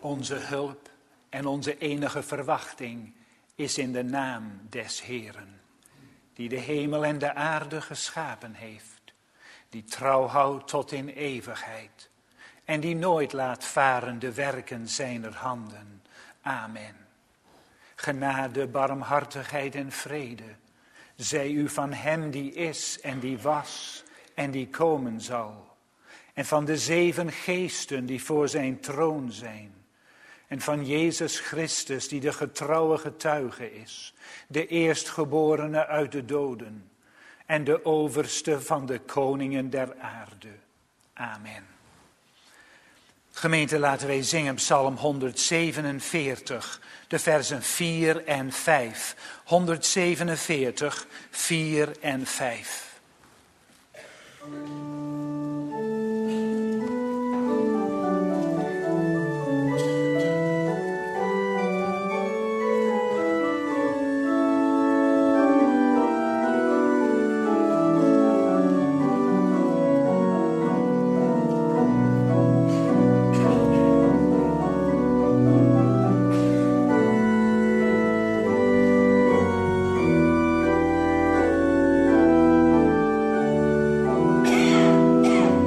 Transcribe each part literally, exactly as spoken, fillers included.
Onze hulp en onze enige verwachting is in de naam des Heeren, die de hemel en de aarde geschapen heeft, die trouw houdt tot in eeuwigheid en die nooit laat varen de werken zijner handen. Amen. Genade, barmhartigheid en vrede zij u van hem die is en die was en die komen zal, en van de zeven geesten die voor zijn troon zijn, en van Jezus Christus die de getrouwe getuige is, de eerstgeborene uit de doden en de overste van de koningen der aarde. Amen. Gemeente, laten wij zingen Psalm honderdzevenenveertig, de versen vier en vijf. honderdzevenenveertig, vier en vijf. Yeah.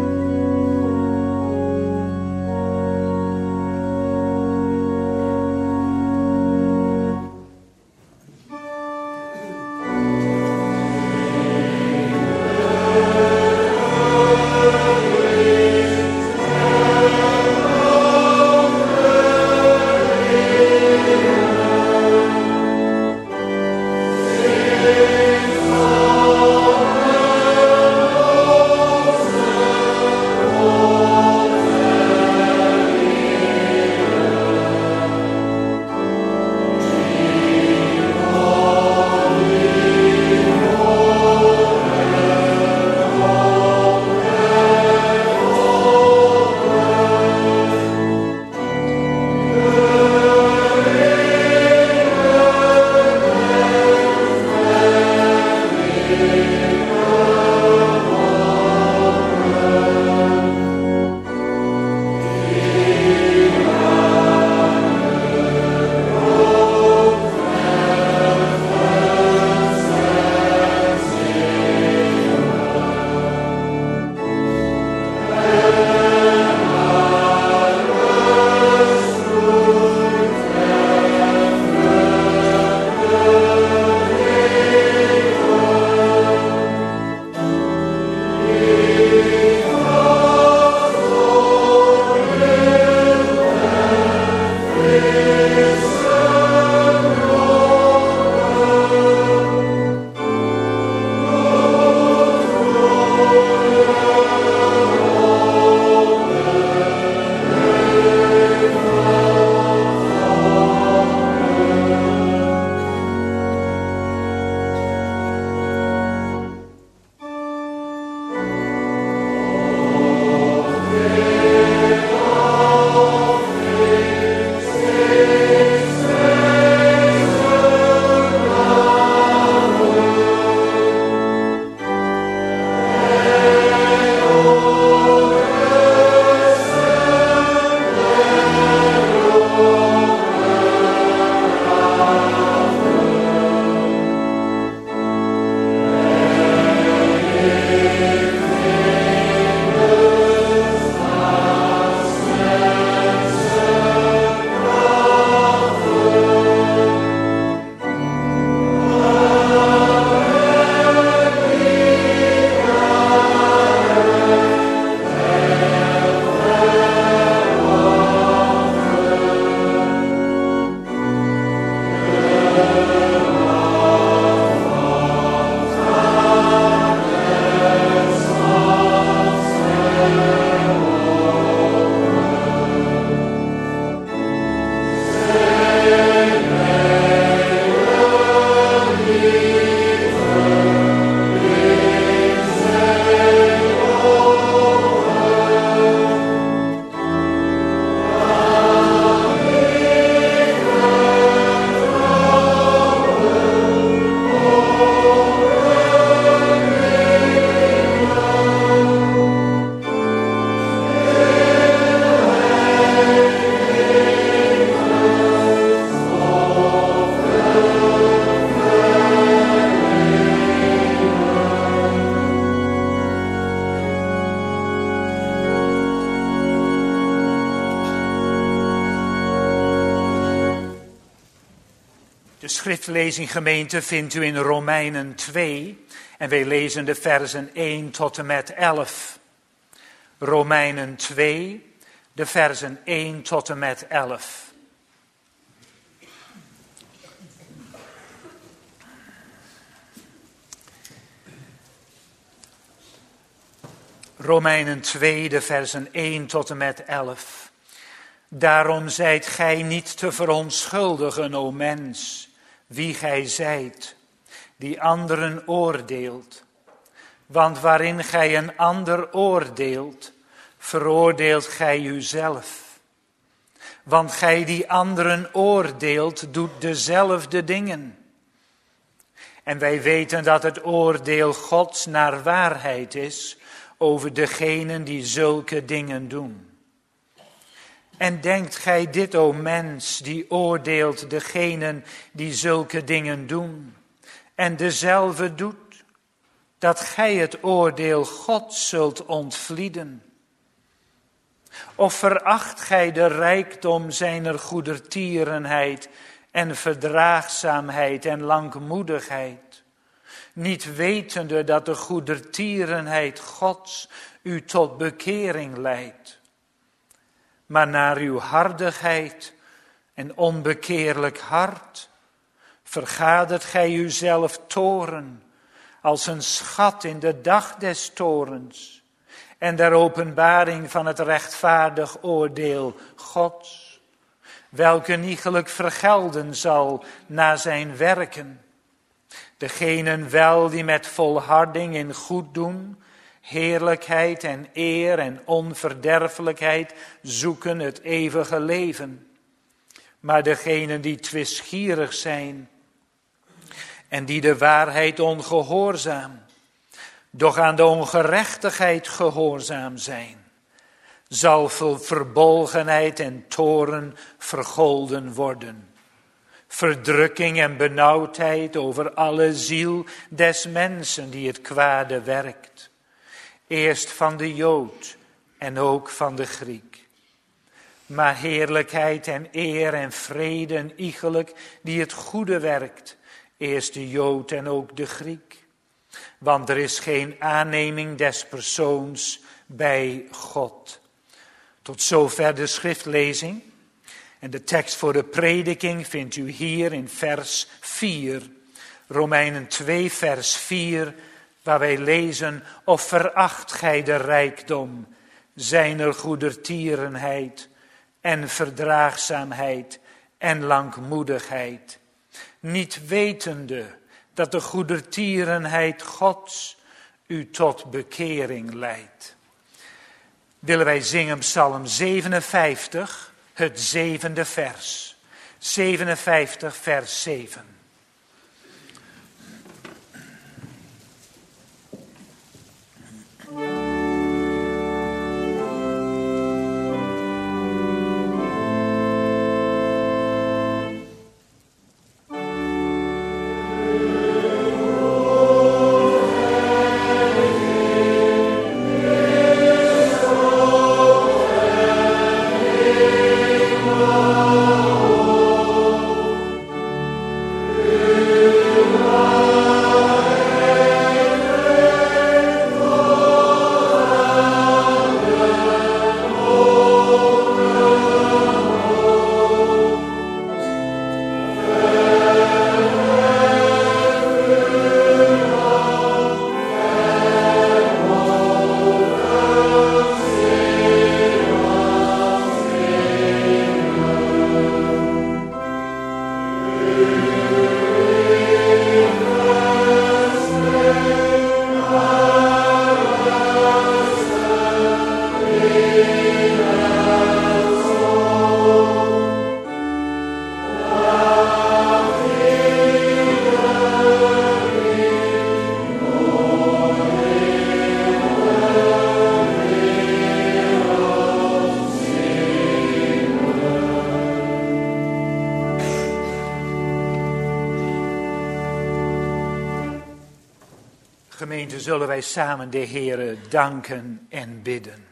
De schriftlezing, gemeente, vindt u in Romeinen twee en wij lezen de versen één tot en met elf. Romeinen twee, de versen één tot en met elf. Romeinen twee, de versen één tot en met elf. Daarom zijt gij niet te verontschuldigen, o mens, wie gij zijt, die anderen oordeelt. Want waarin gij een ander oordeelt, veroordeelt gij uzelf. Want gij die anderen oordeelt, doet dezelfde dingen. En wij weten dat het oordeel Gods naar waarheid is over degenen die zulke dingen doen. En denkt gij dit, o mens, die oordeelt degenen die zulke dingen doen, en dezelfde doet, dat gij het oordeel Gods zult ontvlieden? Of veracht gij de rijkdom zijner goedertierenheid en verdraagzaamheid en langmoedigheid, niet wetende dat de goedertierenheid Gods u tot bekering leidt? Maar naar uw hardigheid en onbekeerlijk hart vergadert gij uzelf toren als een schat in de dag des torens en der openbaring van het rechtvaardig oordeel Gods, welke niegelijk vergelden zal naar zijn werken. Degenen wel die met volharding in goed doen, heerlijkheid en eer en onverderfelijkheid zoeken het eeuwige leven. Maar degenen die twistgierig zijn en die de waarheid ongehoorzaam, doch aan de ongerechtigheid gehoorzaam zijn, zal verbolgenheid en toorn vergolden worden. Verdrukking en benauwdheid over alle ziel des mensen die het kwade werkt. Eerst van de Jood en ook van de Griek. Maar heerlijkheid en eer en vrede en iegelijk die het goede werkt. Eerst de Jood en ook de Griek. Want er is geen aanneming des persoons bij God. Tot zover de schriftlezing. En de tekst voor de prediking vindt u hier in vers vier. Romeinen twee vers vier. Waar wij lezen, of veracht gij de rijkdom zijner goedertierenheid en verdraagzaamheid en langmoedigheid, niet wetende dat de goedertierenheid Gods u tot bekering leidt. Willen wij zingen Psalm zevenenvijftig, het zevende vers. zevenenvijftig vers zeven. Gemeente, zullen wij samen de Heere danken en bidden.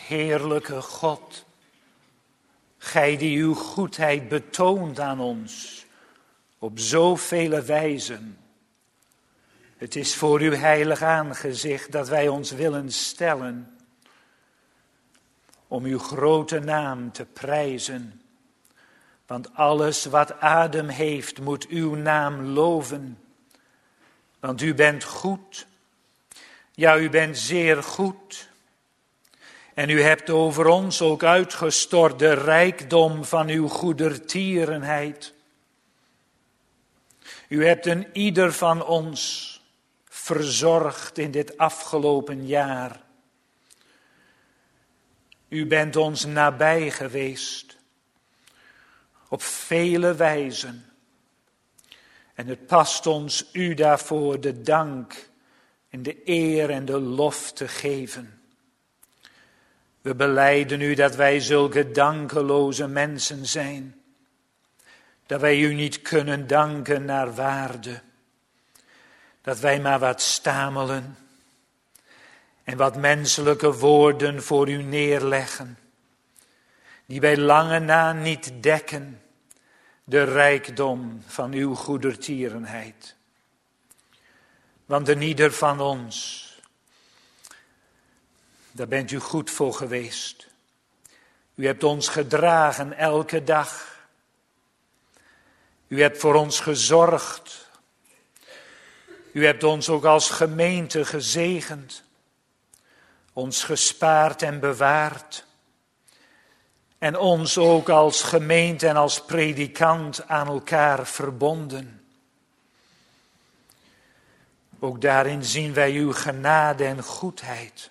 Heerlijke God, gij die uw goedheid betoont aan ons op zoveel wijzen. Het is voor uw heilig aangezicht dat wij ons willen stellen om uw grote naam te prijzen. Want alles wat adem heeft moet uw naam loven. Want u bent goed, ja u bent zeer goed. En u hebt over ons ook uitgestort de rijkdom van uw goedertierenheid. U hebt een ieder van ons verzorgd in dit afgelopen jaar. U bent ons nabij geweest, op vele wijzen. En het past ons u daarvoor de dank en de eer en de lof te geven. We belijden u dat wij zulke dankeloze mensen zijn, dat wij u niet kunnen danken naar waarde, dat wij maar wat stamelen en wat menselijke woorden voor u neerleggen, die bij lange na niet dekken de rijkdom van uw goedertierenheid. Want een ieder van ons, daar bent u goed voor geweest. U hebt ons gedragen elke dag. U hebt voor ons gezorgd. U hebt ons ook als gemeente gezegend. Ons gespaard en bewaard. En ons ook als gemeente en als predikant aan elkaar verbonden. Ook daarin zien wij uw genade en goedheid.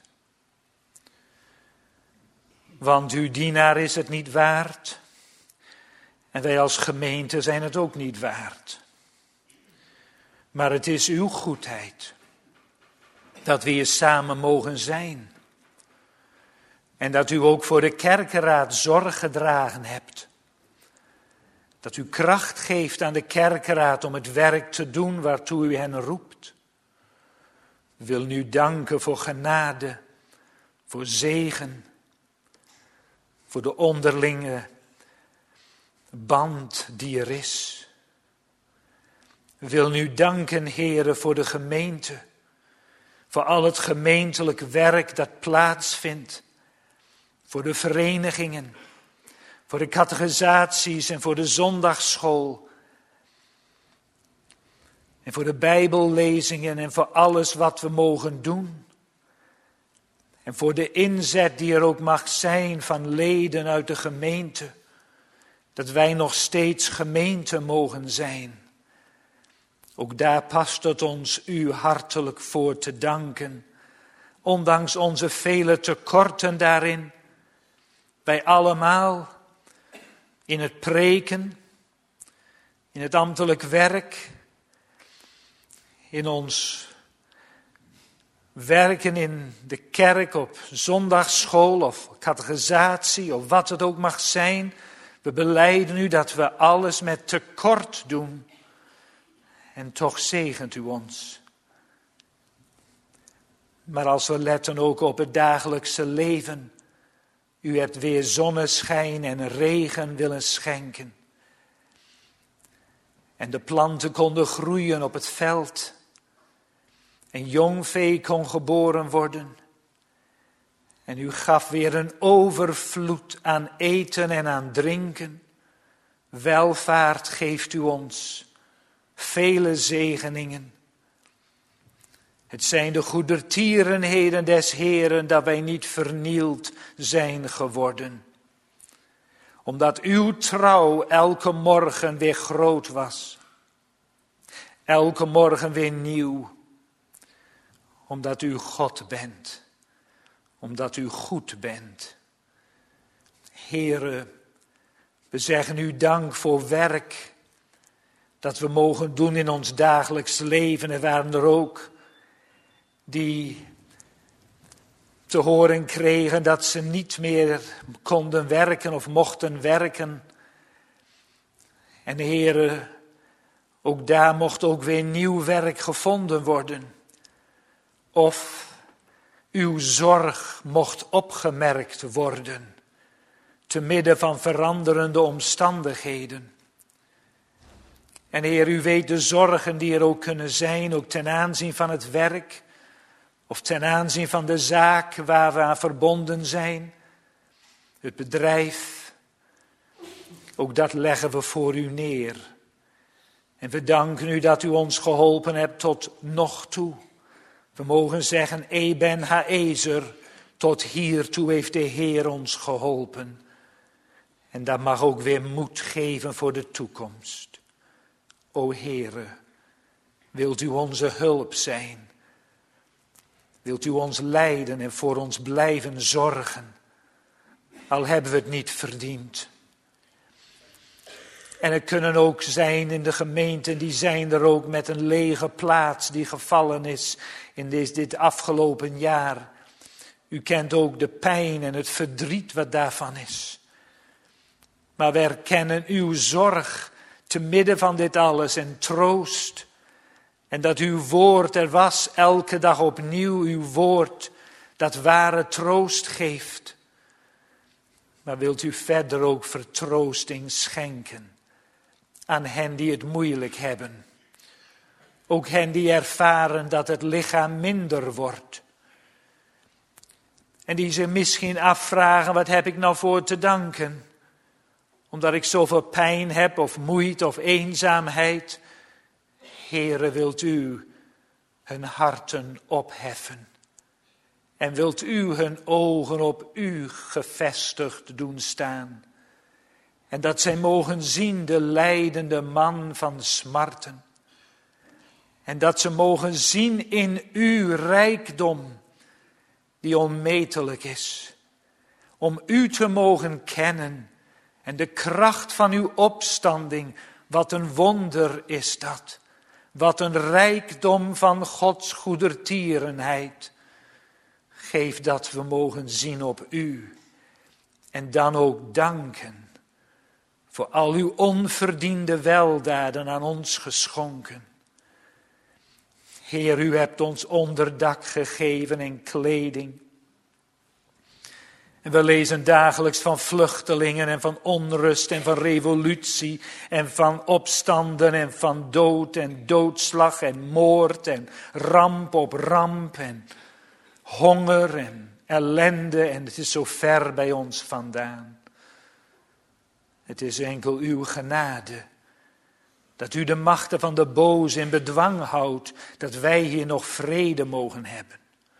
Want uw dienaar is het niet waard. En wij als gemeente zijn het ook niet waard. Maar het is uw goedheid dat we hier samen mogen zijn. En dat u ook voor de kerkenraad zorg gedragen hebt. Dat u kracht geeft aan de kerkenraad om het werk te doen waartoe u hen roept. We willen u danken voor genade, voor zegen, voor de onderlinge band die er is. We willen u danken, Heere, voor de gemeente, voor al het gemeentelijk werk dat plaatsvindt, voor de verenigingen, voor de catechisaties en voor de zondagsschool, en voor de bijbellezingen en voor alles wat we mogen doen. En voor de inzet die er ook mag zijn van leden uit de gemeente, dat wij nog steeds gemeente mogen zijn. Ook daar past het ons u hartelijk voor te danken, ondanks onze vele tekorten daarin, wij allemaal in het preken, in het ambtelijk werk, in ons werken in de kerk op zondagsschool of catechisatie of wat het ook mag zijn. We belijden u dat we alles met tekort doen. En toch zegent u ons. Maar als we letten ook op het dagelijkse leven. U hebt weer zonneschijn en regen willen schenken. En de planten konden groeien op het veld. En jong vee kon geboren worden. En u gaf weer een overvloed aan eten en aan drinken. Welvaart geeft u ons. Vele zegeningen. Het zijn de goedertierenheden des Heeren dat wij niet vernield zijn geworden. Omdat uw trouw elke morgen weer groot was. Elke morgen weer nieuw. Omdat u God bent. Omdat u goed bent. Heere, we zeggen u dank voor werk. Dat we mogen doen in ons dagelijks leven. Er waren er ook die te horen kregen dat ze niet meer konden werken of mochten werken. En Heere, ook daar mocht ook weer nieuw werk gevonden worden. Of uw zorg mocht opgemerkt worden, te midden van veranderende omstandigheden. En Heer, u weet de zorgen die er ook kunnen zijn, ook ten aanzien van het werk, of ten aanzien van de zaak waar we aan verbonden zijn, het bedrijf. Ook dat leggen we voor u neer. En we danken u dat u ons geholpen hebt tot nog toe. We mogen zeggen, Eben Haezer, tot hiertoe heeft de Heer ons geholpen. En dat mag ook weer moed geven voor de toekomst. O Heere, wilt u onze hulp zijn? Wilt u ons leiden en voor ons blijven zorgen? Al hebben we het niet verdiend. En er kunnen ook zijn in de gemeenten, die zijn er ook met een lege plaats die gevallen is in dit, dit afgelopen jaar. U kent ook de pijn en het verdriet wat daarvan is. Maar we erkennen uw zorg te midden van dit alles en troost. En dat uw woord er was elke dag opnieuw, uw woord dat ware troost geeft. Maar wilt u verder ook vertroosting schenken aan hen die het moeilijk hebben. Ook hen die ervaren dat het lichaam minder wordt. En die zich misschien afvragen, wat heb ik nou voor te danken? Omdat ik zoveel pijn heb of moeite of eenzaamheid. Heere, wilt u hun harten opheffen. En wilt u hun ogen op u gevestigd doen staan. En dat zij mogen zien de lijdende man van smarten. En dat ze mogen zien in uw rijkdom, die onmetelijk is. Om u te mogen kennen en de kracht van uw opstanding, wat een wonder is dat. Wat een rijkdom van Gods goedertierenheid. Geef dat we mogen zien op u en dan ook danken voor al uw onverdiende weldaden aan ons geschonken. Heer, u hebt ons onderdak gegeven en kleding. En we lezen dagelijks van vluchtelingen en van onrust en van revolutie en van opstanden en van dood en doodslag en moord en ramp op ramp en honger en ellende en het is zo ver bij ons vandaan. Het is enkel uw genade dat u de machten van de boze in bedwang houdt, dat wij hier nog vrede mogen hebben.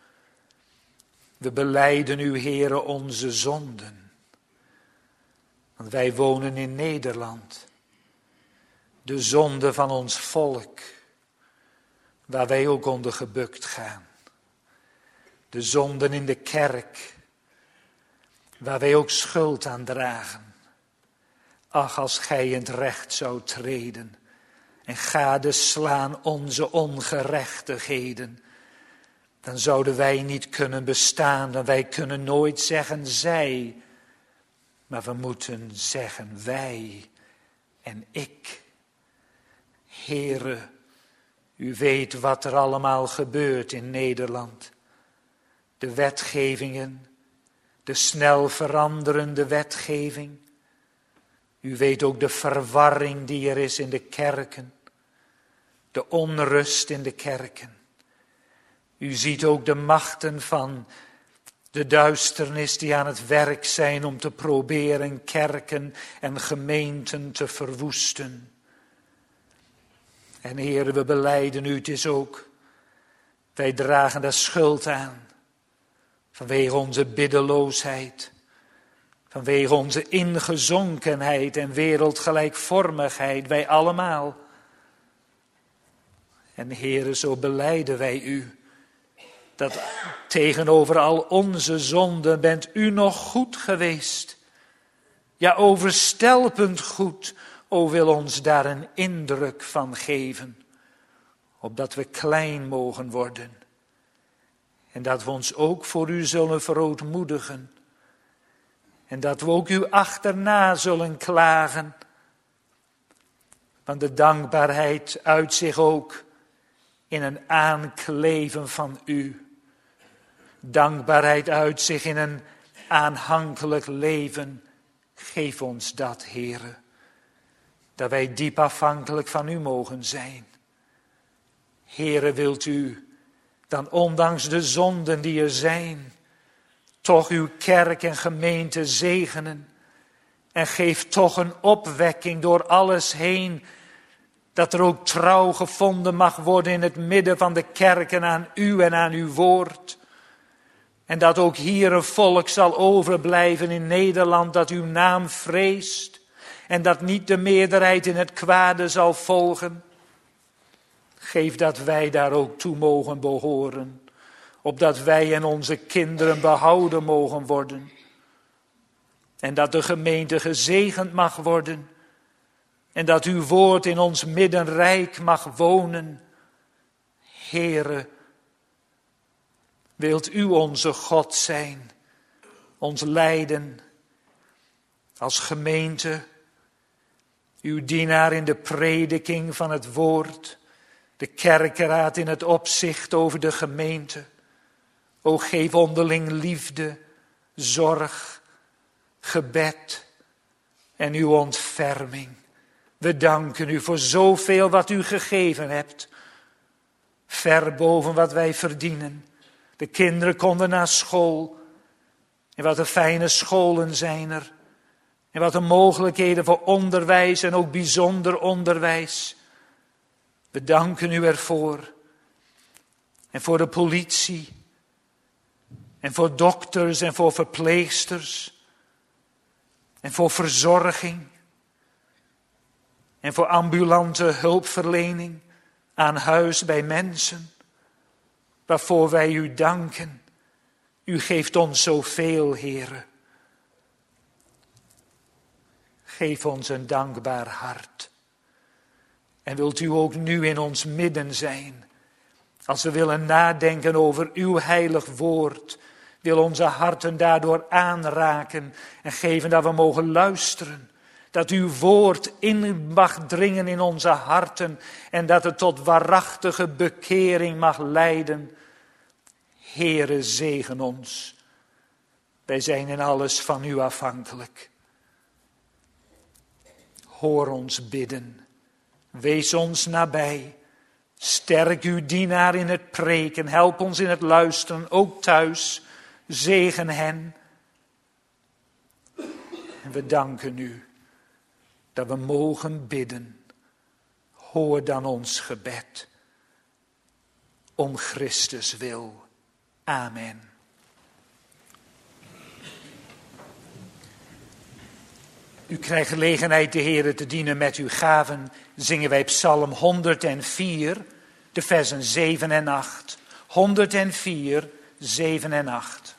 We belijden u, Heere, onze zonden. Want wij wonen in Nederland. De zonde van ons volk, waar wij ook onder gebukt gaan. De zonden in de kerk, waar wij ook schuld aan dragen. Ach, als gij in het recht zou treden en gadeslaan onze ongerechtigheden, dan zouden wij niet kunnen bestaan, en wij kunnen nooit zeggen zij, maar we moeten zeggen wij en ik. Heere, u weet wat er allemaal gebeurt in Nederland. De wetgevingen, de snel veranderende wetgeving. U weet ook de verwarring die er is in de kerken, de onrust in de kerken. U ziet ook de machten van de duisternis die aan het werk zijn om te proberen kerken en gemeenten te verwoesten. En Heere, we belijden u, het is ook, wij dragen daar schuld aan. Vanwege onze biddeloosheid, vanwege onze ingezonkenheid en wereldgelijkvormigheid, wij allemaal. En Heere, zo belijden wij u, dat tegenover al onze zonden bent u nog goed geweest. Ja, overstelpend goed, o wil ons daar een indruk van geven, opdat we klein mogen worden. En dat we ons ook voor u zullen verootmoedigen. En dat we ook u achterna zullen klagen. Want de dankbaarheid uit zich ook in een aankleven van u. dankbaarheid uit zich in een aanhankelijk leven. Geef ons dat, Heere, dat wij diep afhankelijk van u mogen zijn. Heere, wilt u dan ondanks de zonden die er zijn, toch uw kerk en gemeente zegenen. En geef toch een opwekking door alles heen, dat er ook trouw gevonden mag worden in het midden van de kerken aan u en aan uw woord. En dat ook hier een volk zal overblijven in Nederland dat uw naam vreest. En dat niet de meerderheid in het kwade zal volgen. Geef dat wij daar ook toe mogen behoren. Opdat wij en onze kinderen behouden mogen worden. En dat de gemeente gezegend mag worden. En dat uw woord in ons midden rijk mag wonen. Heere, wilt u onze God zijn, ons leiden als gemeente, uw dienaar in de prediking van het woord, de kerkenraad in het opzicht over de gemeente. O geef onderling liefde, zorg, gebed en uw ontferming. We danken u voor zoveel wat u gegeven hebt, ver boven wat wij verdienen. De kinderen konden naar school. En wat een fijne scholen zijn er. En wat een mogelijkheden voor onderwijs en ook bijzonder onderwijs. We danken u ervoor. En voor de politie. En voor dokters en voor verpleegsters. En voor verzorging. En voor ambulante hulpverlening aan huis bij mensen. Waarvoor wij u danken. U geeft ons zoveel, Heere. Geef ons een dankbaar hart. En wilt u ook nu in ons midden zijn. Als we willen nadenken over uw heilig woord. Wil onze harten daardoor aanraken. En geven dat we mogen luisteren. Dat uw woord in mag dringen in onze harten. En dat het tot waarachtige bekering mag leiden. Heere, zegen ons. Wij zijn in alles van u afhankelijk. Hoor ons bidden. Wees ons nabij. Sterk uw dienaar in het preken. Help ons in het luisteren, ook thuis. Zegen hen. En we danken u dat we mogen bidden. Hoor dan ons gebed. Om Christus wil. Amen. U krijgt gelegenheid de Heere te dienen met uw gaven. Zingen wij Psalm honderdvier, de versen zeven en acht. honderdvier, zeven en acht.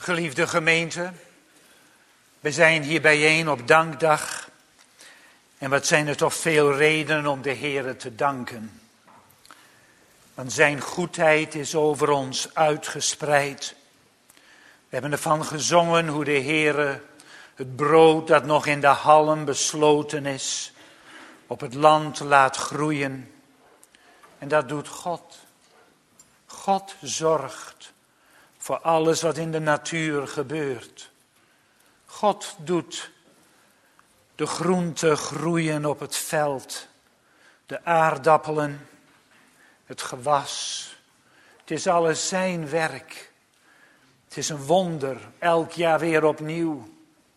Geliefde gemeente, we zijn hier bijeen op dankdag. En wat zijn er toch veel redenen om de Heere te danken. Want zijn goedheid is over ons uitgespreid. We hebben ervan gezongen hoe de Heere het brood dat nog in de halm besloten is, op het land laat groeien. En dat doet God. God zorgt voor alles wat in de natuur gebeurt. God doet de groenten groeien op het veld, de aardappelen, het gewas. Het is alles zijn werk. Het is een wonder, elk jaar weer opnieuw.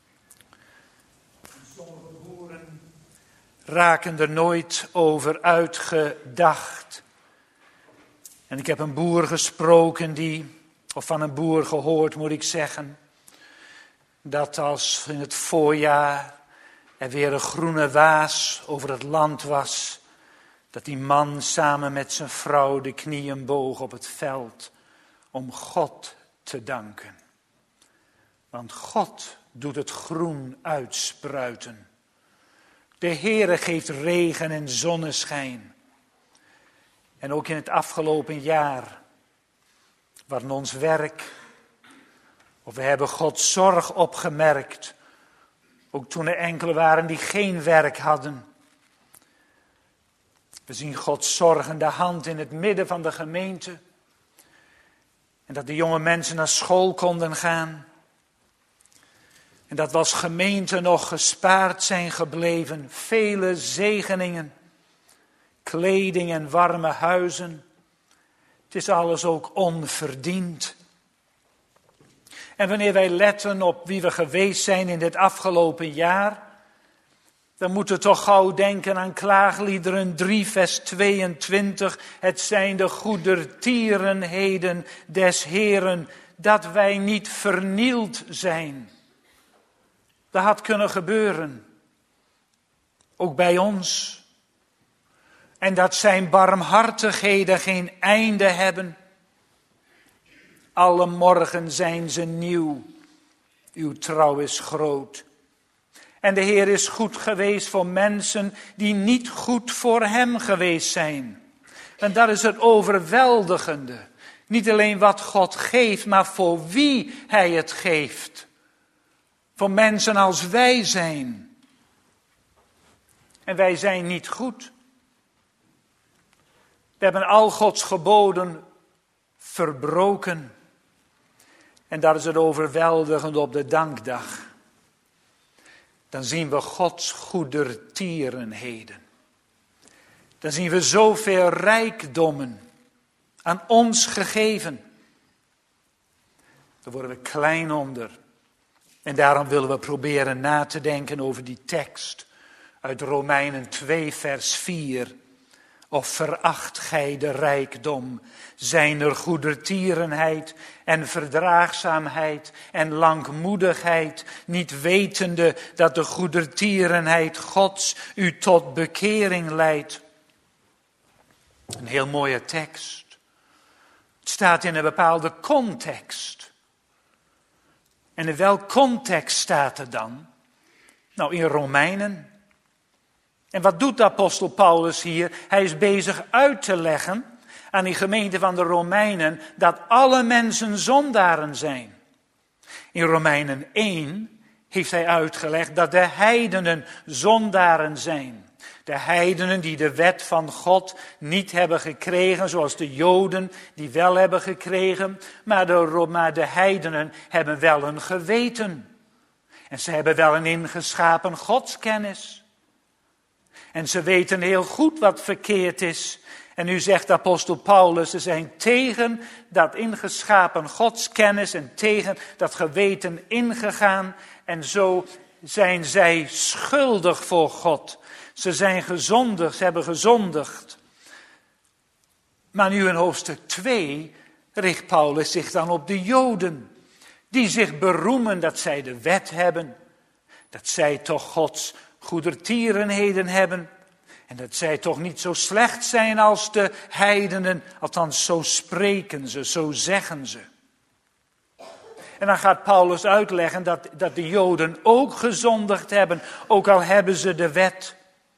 Sommige boeren raken er nooit over uitgedacht. En ik heb een boer gesproken die, of van een boer gehoord moet ik zeggen, dat als in het voorjaar er weer een groene waas over het land was, dat die man samen met zijn vrouw de knieën boog op het veld om God te danken. Want God doet het groen uitspruiten. De Heere geeft regen en zonneschijn. En ook in het afgelopen jaar, waarin ons werk, of we hebben Gods zorg opgemerkt, ook toen er enkele waren die geen werk hadden. We zien Gods zorgende hand in het midden van de gemeente. En dat de jonge mensen naar school konden gaan. En dat we als gemeente nog gespaard zijn gebleven. Vele zegeningen. Kleding en warme huizen. Het is alles ook onverdiend. En wanneer wij letten op wie we geweest zijn in dit afgelopen jaar, dan moeten we toch gauw denken aan Klaagliederen drie vers tweeëntwintig. Het zijn de goedertierenheden des Heeren, dat wij niet vernield zijn. Dat had kunnen gebeuren. Ook bij ons. En dat zijn barmhartigheden geen einde hebben. Alle morgen zijn ze nieuw. Uw trouw is groot. En de Heer is goed geweest voor mensen die niet goed voor hem geweest zijn. En dat is het overweldigende. Niet alleen wat God geeft, maar voor wie hij het geeft. Voor mensen als wij zijn. En wij zijn niet goed. We hebben al Gods geboden verbroken. En dat is het overweldigende op de dankdag. Dan zien we Gods goedertierenheden. Dan zien we zoveel rijkdommen aan ons gegeven. Daar worden we klein onder. En daarom willen we proberen na te denken over die tekst uit Romeinen twee vers vier. Of veracht gij de rijkdom, zijn er goedertierenheid en verdraagzaamheid en langmoedigheid, niet wetende dat de goedertierenheid Gods u tot bekering leidt. Een heel mooie tekst. Het staat in een bepaalde context. En in welk context staat het dan? Nou, in Romeinen. En wat doet de apostel Paulus hier? Hij is bezig uit te leggen aan die gemeente van de Romeinen dat alle mensen zondaren zijn. In Romeinen één heeft hij uitgelegd dat de heidenen zondaren zijn. De heidenen die de wet van God niet hebben gekregen, zoals de Joden die wel hebben gekregen, maar de, maar de heidenen hebben wel een geweten. En ze hebben wel een ingeschapen godskennis. En ze weten heel goed wat verkeerd is. En nu zegt de apostel Paulus, ze zijn tegen dat ingeschapen godskennis en tegen dat geweten ingegaan. En zo zijn zij schuldig voor God. Ze zijn gezondigd, ze hebben gezondigd. Maar nu in hoofdstuk twee richt Paulus zich dan op de Joden. Die zich beroemen dat zij de wet hebben. Dat zij toch Gods goedertierenheden hebben. En dat zij toch niet zo slecht zijn als de heidenen. Althans, zo spreken ze, zo zeggen ze. En dan gaat Paulus uitleggen dat, dat de Joden ook gezondigd hebben, ook al hebben ze de wet.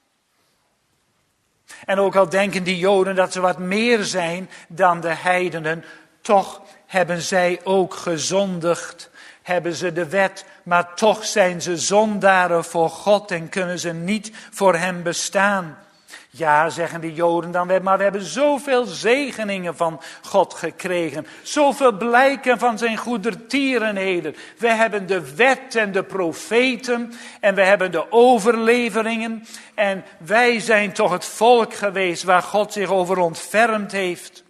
En ook al denken die Joden dat ze wat meer zijn dan de heidenen, toch hebben zij ook gezondigd. Hebben ze de wet, maar toch zijn ze zondaren voor God en kunnen ze niet voor hem bestaan. Ja, zeggen de Joden dan, maar we hebben zoveel zegeningen van God gekregen. Zoveel blijken van zijn goedertierenheden. We hebben de wet en de profeten en we hebben de overleveringen. En wij zijn toch het volk geweest waar God zich over ontfermd heeft.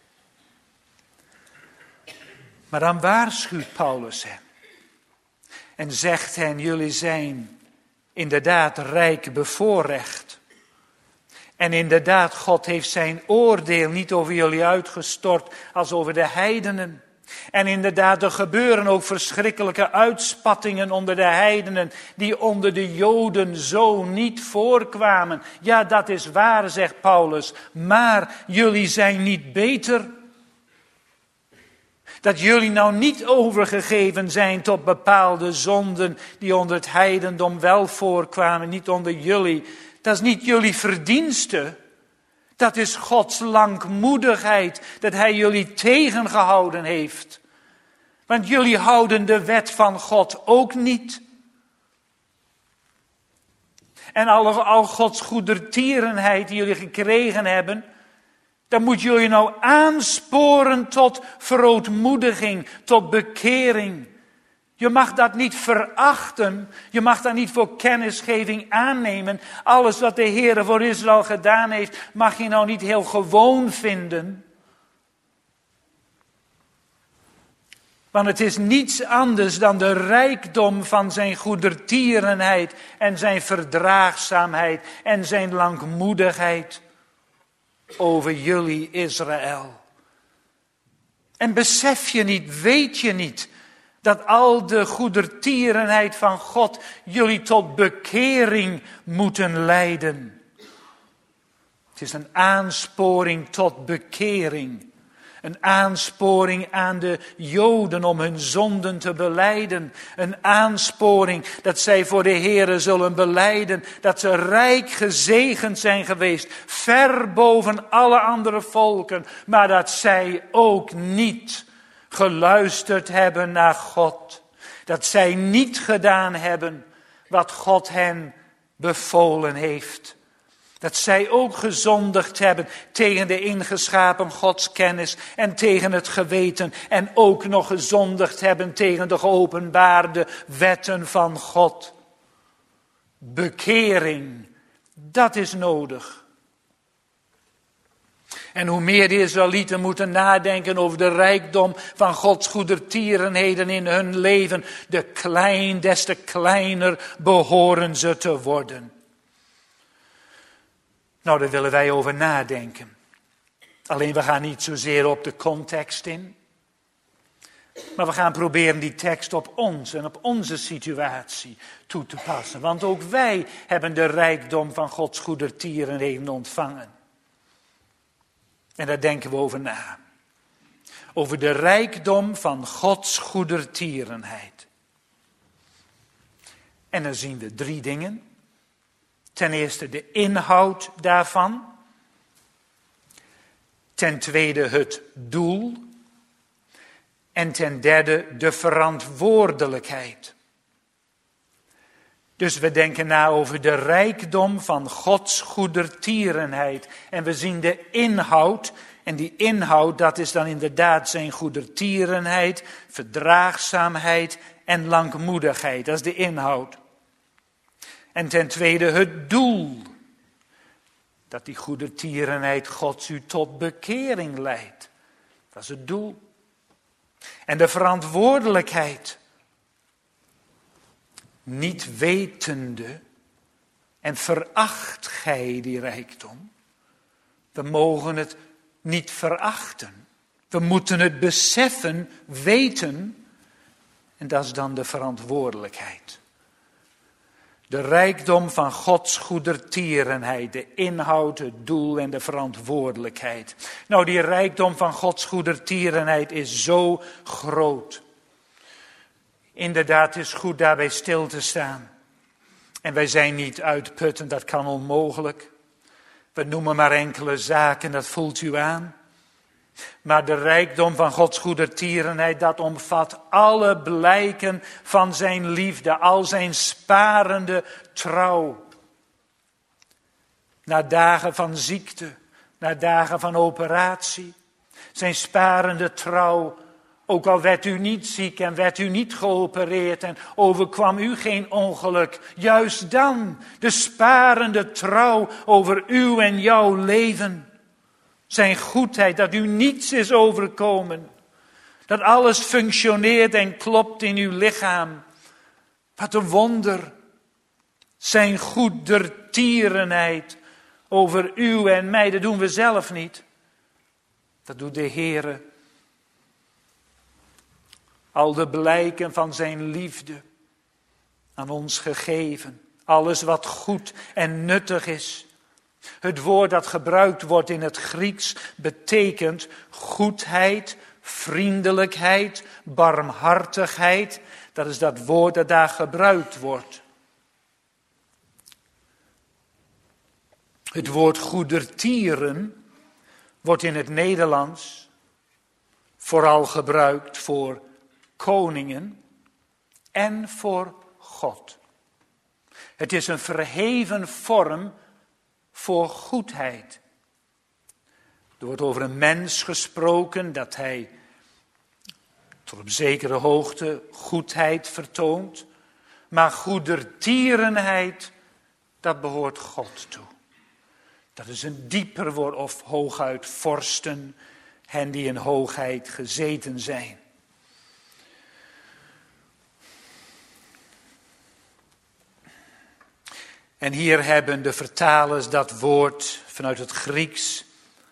Maar dan waarschuwt Paulus hen. En zegt hen, jullie zijn inderdaad rijk bevoorrecht. En inderdaad, God heeft zijn oordeel niet over jullie uitgestort als over de heidenen. En inderdaad, er gebeuren ook verschrikkelijke uitspattingen onder de heidenen die onder de Joden zo niet voorkwamen. Ja, dat is waar, zegt Paulus, maar jullie zijn niet beter. Dat jullie nou niet overgegeven zijn tot bepaalde zonden die onder het heidendom wel voorkwamen, niet onder jullie. Dat is niet jullie verdienste. Dat is Gods langmoedigheid, dat hij jullie tegengehouden heeft. Want jullie houden de wet van God ook niet. En al, al Gods goedertierenheid die jullie gekregen hebben, dan moet jullie nou aansporen tot verootmoediging, tot bekering. Je mag dat niet verachten. Je mag dat niet voor kennisgeving aannemen. Alles wat de Heer voor Israël gedaan heeft, mag je nou niet heel gewoon vinden. Want het is niets anders dan de rijkdom van zijn goedertierenheid en zijn verdraagzaamheid en zijn langmoedigheid over jullie Israël. En besef je niet, weet je niet, dat al de goedertierenheid van God jullie tot bekering moeten leiden. Het is een aansporing tot bekering. Een aansporing aan de Joden om hun zonden te belijden. Een aansporing dat zij voor de Here zullen belijden. Dat ze rijk gezegend zijn geweest. Ver boven alle andere volken. Maar dat zij ook niet geluisterd hebben naar God. Dat zij niet gedaan hebben wat God hen bevolen heeft. Dat zij ook gezondigd hebben tegen de ingeschapen godskennis en tegen het geweten. En ook nog gezondigd hebben tegen de geopenbaarde wetten van God. Bekering, dat is nodig. En hoe meer de Israëlieten moeten nadenken over de rijkdom van Gods goedertierenheden in hun leven, de klein, des te kleiner behoren ze te worden. Nou, daar willen wij over nadenken. Alleen we gaan niet zozeer op de context in. Maar we gaan proberen die tekst op ons en op onze situatie toe te passen. Want ook wij hebben de rijkdom van Gods goedertierenheden ontvangen. En daar denken we over na. Over de rijkdom van Gods goedertierenheid. En dan zien we drie dingen. Ten eerste de inhoud daarvan. Ten tweede het doel. En ten derde de verantwoordelijkheid. Dus we denken na over de rijkdom van Gods goedertierenheid. En we zien de inhoud. En die inhoud, dat is dan inderdaad zijn goedertierenheid, verdraagzaamheid en langmoedigheid. Dat is de inhoud. En ten tweede het doel. Dat die goedertierenheid Gods u tot bekering leidt. Dat is het doel. En de verantwoordelijkheid. Niet wetende en veracht gij die rijkdom. We mogen het niet verachten. We moeten het beseffen, weten. En dat is dan de verantwoordelijkheid. De rijkdom van Gods goedertierenheid, de inhoud, het doel en de verantwoordelijkheid. Nou, die rijkdom van Gods goedertierenheid is zo groot. Inderdaad, het is goed daarbij stil te staan. En wij zijn niet uitputtend, dat kan onmogelijk. We noemen maar enkele zaken, dat voelt u aan. Maar de rijkdom van Gods goedertierenheid, dat omvat alle blijken van zijn liefde, al zijn sparende trouw. Na dagen van ziekte, na dagen van operatie, zijn sparende trouw. Ook al werd u niet ziek en werd u niet geopereerd en overkwam u geen ongeluk. Juist dan de sparende trouw over uw en jouw leven. Zijn goedheid, dat u niets is overkomen. Dat alles functioneert en klopt in uw lichaam. Wat een wonder. Zijn goedertierenheid over u en mij, dat doen we zelf niet. Dat doet de Heere. Al de blijken van zijn liefde aan ons gegeven. Alles wat goed en nuttig is. Het woord dat gebruikt wordt in het Grieks betekent goedheid, vriendelijkheid, barmhartigheid. Dat is dat woord dat daar gebruikt wordt. Het woord goedertieren wordt in het Nederlands vooral gebruikt voor koningen en voor God. Het is een verheven vorm voor goedheid. Er wordt over een mens gesproken dat hij tot op zekere hoogte goedheid vertoont. Maar goedertierenheid, dat behoort God toe. Dat is een dieper woord, of hooguit vorsten, hen die in hoogheid gezeten zijn. En hier hebben de vertalers dat woord vanuit het Grieks.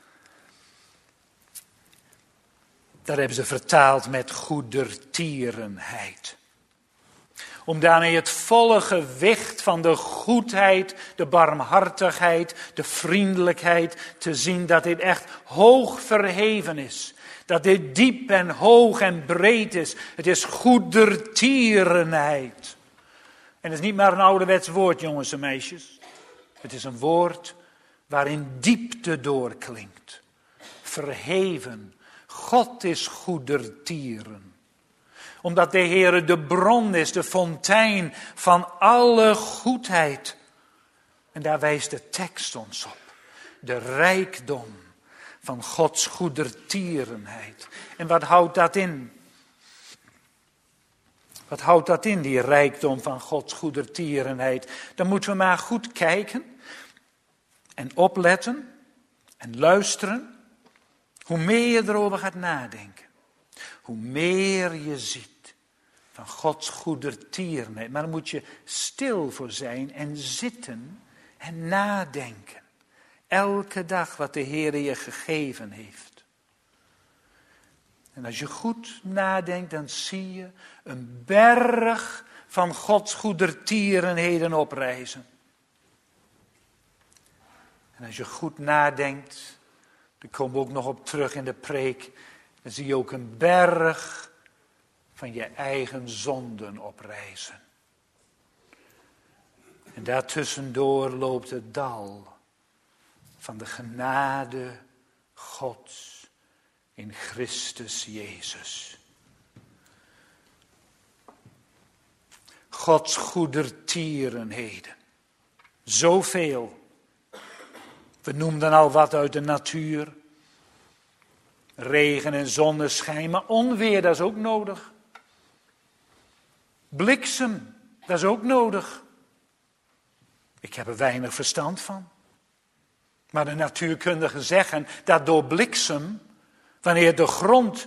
Daar hebben ze vertaald met goedertierenheid. Om daarmee het volle gewicht van de goedheid, de barmhartigheid, de vriendelijkheid te zien. Dat dit echt hoog verheven is. Dat dit diep en hoog en breed is. Het is goedertierenheid. En het is niet maar een ouderwets woord, jongens en meisjes. Het is een woord waarin diepte doorklinkt. Verheven. God is goedertieren. Omdat de Heere de bron is, de fontein van alle goedheid. En daar wijst de tekst ons op. De rijkdom van Gods goedertierenheid. En wat houdt dat in? Wat houdt dat in, die rijkdom van Gods goedertierenheid? Dan moeten we maar goed kijken en opletten en luisteren. Hoe meer je erover gaat nadenken, hoe meer je ziet van Gods goedertierenheid. Maar dan moet je stil voor zijn en zitten en nadenken. Elke dag wat de Heer je gegeven heeft. En als je goed nadenkt, dan zie je een berg van Gods goedertierenheden oprijzen. En als je goed nadenkt, daar komen we ook nog op terug in de preek, dan zie je ook een berg van je eigen zonden oprijzen. En daartussendoor loopt het dal van de genade Gods in Christus Jezus. Gods goedertierenheden. Zoveel. We noemden al wat uit de natuur. Regen en zonneschijn, maar onweer, dat is ook nodig. Bliksem, dat is ook nodig. Ik heb er weinig verstand van. Maar de natuurkundigen zeggen dat door bliksem, wanneer de grond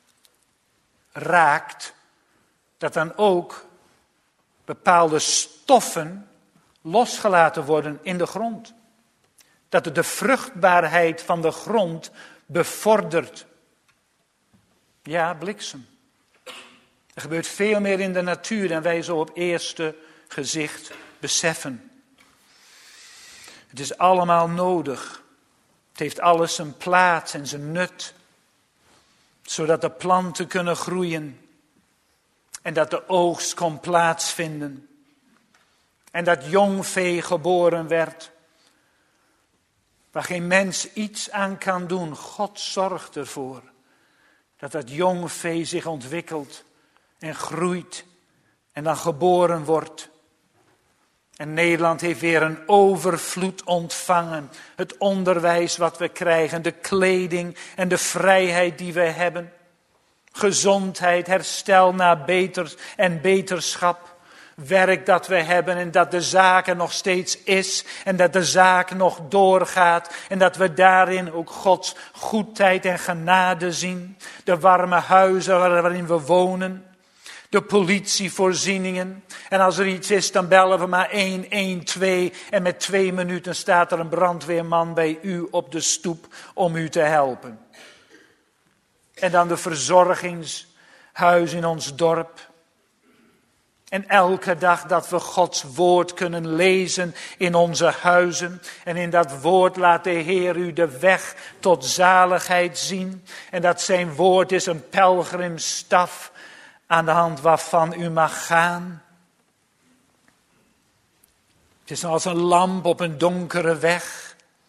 raakt, dat dan ook bepaalde stoffen losgelaten worden in de grond. Dat het de vruchtbaarheid van de grond bevordert. Ja, bliksem. Er gebeurt veel meer in de natuur dan wij zo op eerste gezicht beseffen. Het is allemaal nodig. Het heeft alles zijn plaats en zijn nut. Zodat de planten kunnen groeien. En dat de oogst kon plaatsvinden. En dat jong vee geboren werd. Waar geen mens iets aan kan doen. God zorgt ervoor. Dat dat jong vee zich ontwikkelt. En groeit. En dan geboren wordt. En Nederland heeft weer een overvloed ontvangen. Het onderwijs wat we krijgen. De kleding en de vrijheid die we hebben. Gezondheid, herstel naar beters en beterschap. Werk dat we hebben en dat de zaak er nog steeds is. En dat de zaak nog doorgaat. En dat we daarin ook Gods goedheid en genade zien. De warme huizen waarin we wonen. De politievoorzieningen. En als er iets is, dan bellen we maar één een twee. En met twee minuten staat er een brandweerman bij u op de stoep om u te helpen. En dan de verzorgingshuis in ons dorp. En elke dag dat we Gods woord kunnen lezen in onze huizen. En in dat woord laat de Heer u de weg tot zaligheid zien. En dat zijn woord is een pelgrimsstaf aan de hand waarvan u mag gaan. Het is als een lamp op een donkere weg.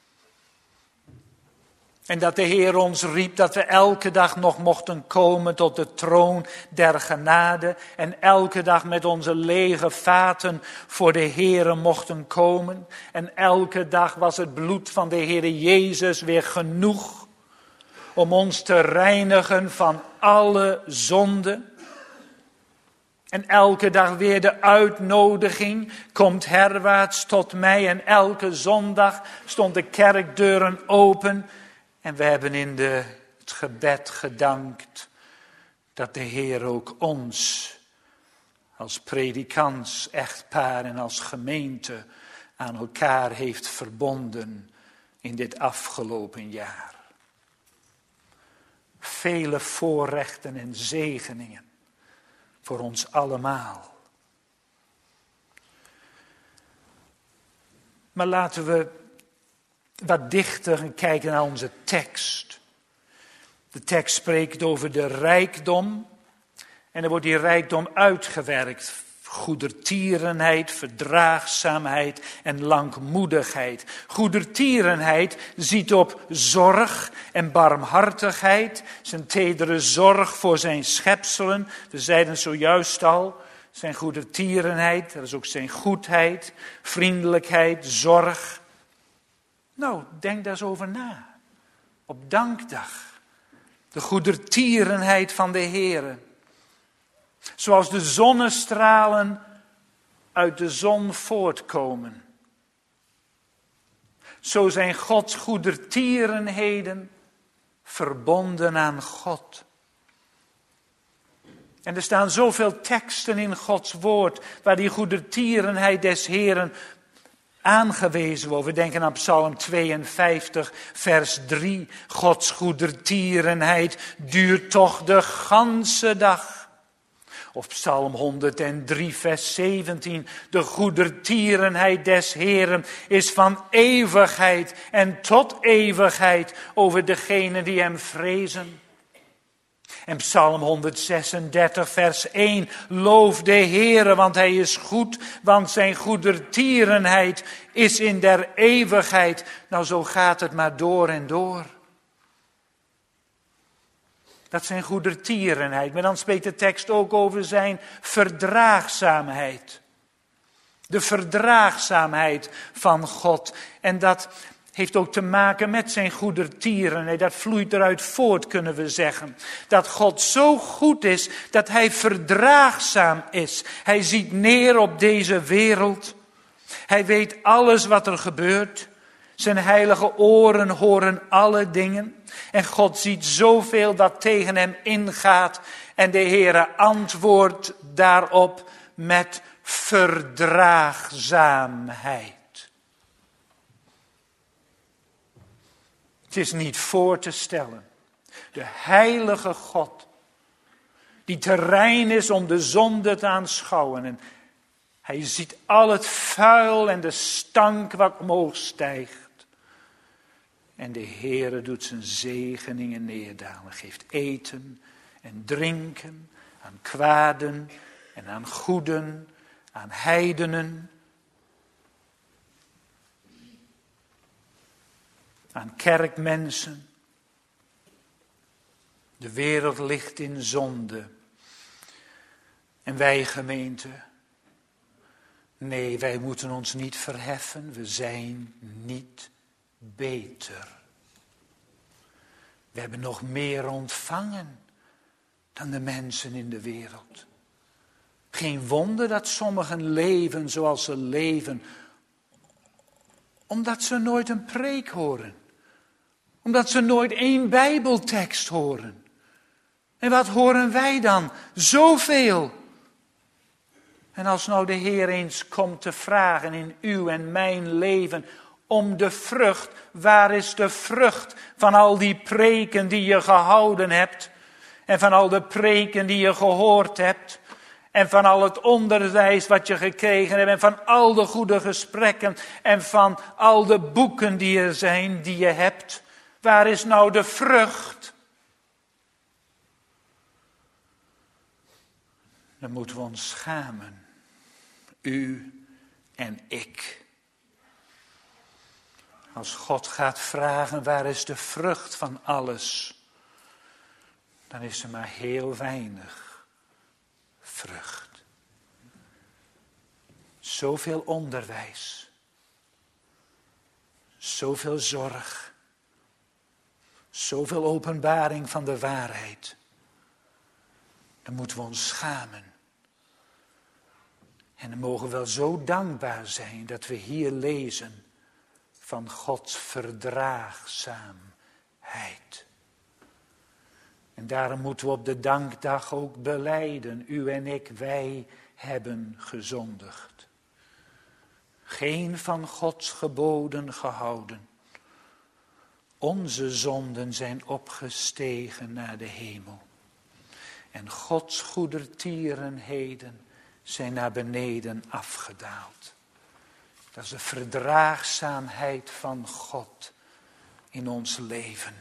En dat de Heer ons riep dat we elke dag nog mochten komen tot de troon der genade. En elke dag met onze lege vaten voor de Heer mochten komen. En elke dag was het bloed van de Heer Jezus weer genoeg om ons te reinigen van alle zonde. En elke dag weer de uitnodiging, komt herwaarts tot mij. En elke zondag stond de kerkdeuren open. En we hebben in de, het gebed gedankt dat de Heer ook ons als predikants, echtpaar en als gemeente aan elkaar heeft verbonden in dit afgelopen jaar. Vele voorrechten en zegeningen voor ons allemaal. Maar laten we wat dichter kijken naar onze tekst. De tekst spreekt over de rijkdom. En er wordt die rijkdom uitgewerkt. Goedertierenheid, verdraagzaamheid en langmoedigheid. Goedertierenheid ziet op zorg en barmhartigheid. Zijn tedere zorg voor zijn schepselen. We zeiden zojuist al. Zijn goedertierenheid, dat is ook zijn goedheid. Vriendelijkheid, zorg. Nou, denk daar eens over na. Op dankdag. De goedertierenheid van de Heere. Zoals de zonnestralen uit de zon voortkomen. Zo zijn Gods goedertierenheden verbonden aan God. En er staan zoveel teksten in Gods woord waar die goedertierenheid des Heeren aangewezen wordt. We denken aan Psalm tweeënvijftig, vers drie. Gods goedertierenheid duurt toch de ganse dag. Of Psalm honderddrie, vers zeventien. De goedertierenheid des Heeren is van eeuwigheid en tot eeuwigheid over degenen die hem vrezen. En Psalm honderdzesendertig, vers één. Loof de Heere, want hij is goed, want zijn goedertierenheid is in der eeuwigheid. Nou, zo gaat het maar door en door. Dat zijn goedertierenheid. Maar dan spreekt de tekst ook over zijn verdraagzaamheid. De verdraagzaamheid van God. En dat heeft ook te maken met zijn goedertierenheid. Dat vloeit eruit voort, kunnen we zeggen. Dat God zo goed is dat hij verdraagzaam is. Hij ziet neer op deze wereld. Hij weet alles wat er gebeurt. Zijn heilige oren horen alle dingen. En God ziet zoveel dat tegen hem ingaat. En de Heere antwoordt daarop met verdraagzaamheid. Het is niet voor te stellen. De heilige God, die terrein is om de zonde te aanschouwen. En hij ziet al het vuil en de stank wat omhoog stijgt. En de Heere doet zijn zegeningen neerdalen. Geeft eten en drinken aan kwaden en aan goeden, aan heidenen, aan kerkmensen. De wereld ligt in zonde. En wij, gemeente, nee, wij moeten ons niet verheffen. We zijn niet beter. We hebben nog meer ontvangen dan de mensen in de wereld. Geen wonder dat sommigen leven zoals ze leven, omdat ze nooit een preek horen. Omdat ze nooit één Bijbeltekst horen. En wat horen wij dan? Zoveel. En als nou de Heer eens komt te vragen in uw en mijn leven om de vrucht. Waar is de vrucht van al die preken die je gehouden hebt? En van al de preken die je gehoord hebt? En van al het onderwijs wat je gekregen hebt? En van al de goede gesprekken? En van al de boeken die er zijn, die je hebt? Waar is nou de vrucht? Dan moeten we ons schamen. U en ik. Als God gaat vragen, waar is de vrucht van alles? Dan is er maar heel weinig vrucht. Zoveel onderwijs. Zoveel zorg. Zoveel openbaring van de waarheid. Dan moeten we ons schamen. En dan mogen we wel zo dankbaar zijn dat we hier lezen van Gods verdraagzaamheid. En daarom moeten we op de dankdag ook belijden, u en ik, wij hebben gezondigd. Geen van Gods geboden gehouden. Onze zonden zijn opgestegen naar de hemel. En Gods goedertierenheden zijn naar beneden afgedaald. Dat is de verdraagzaamheid van God in ons leven.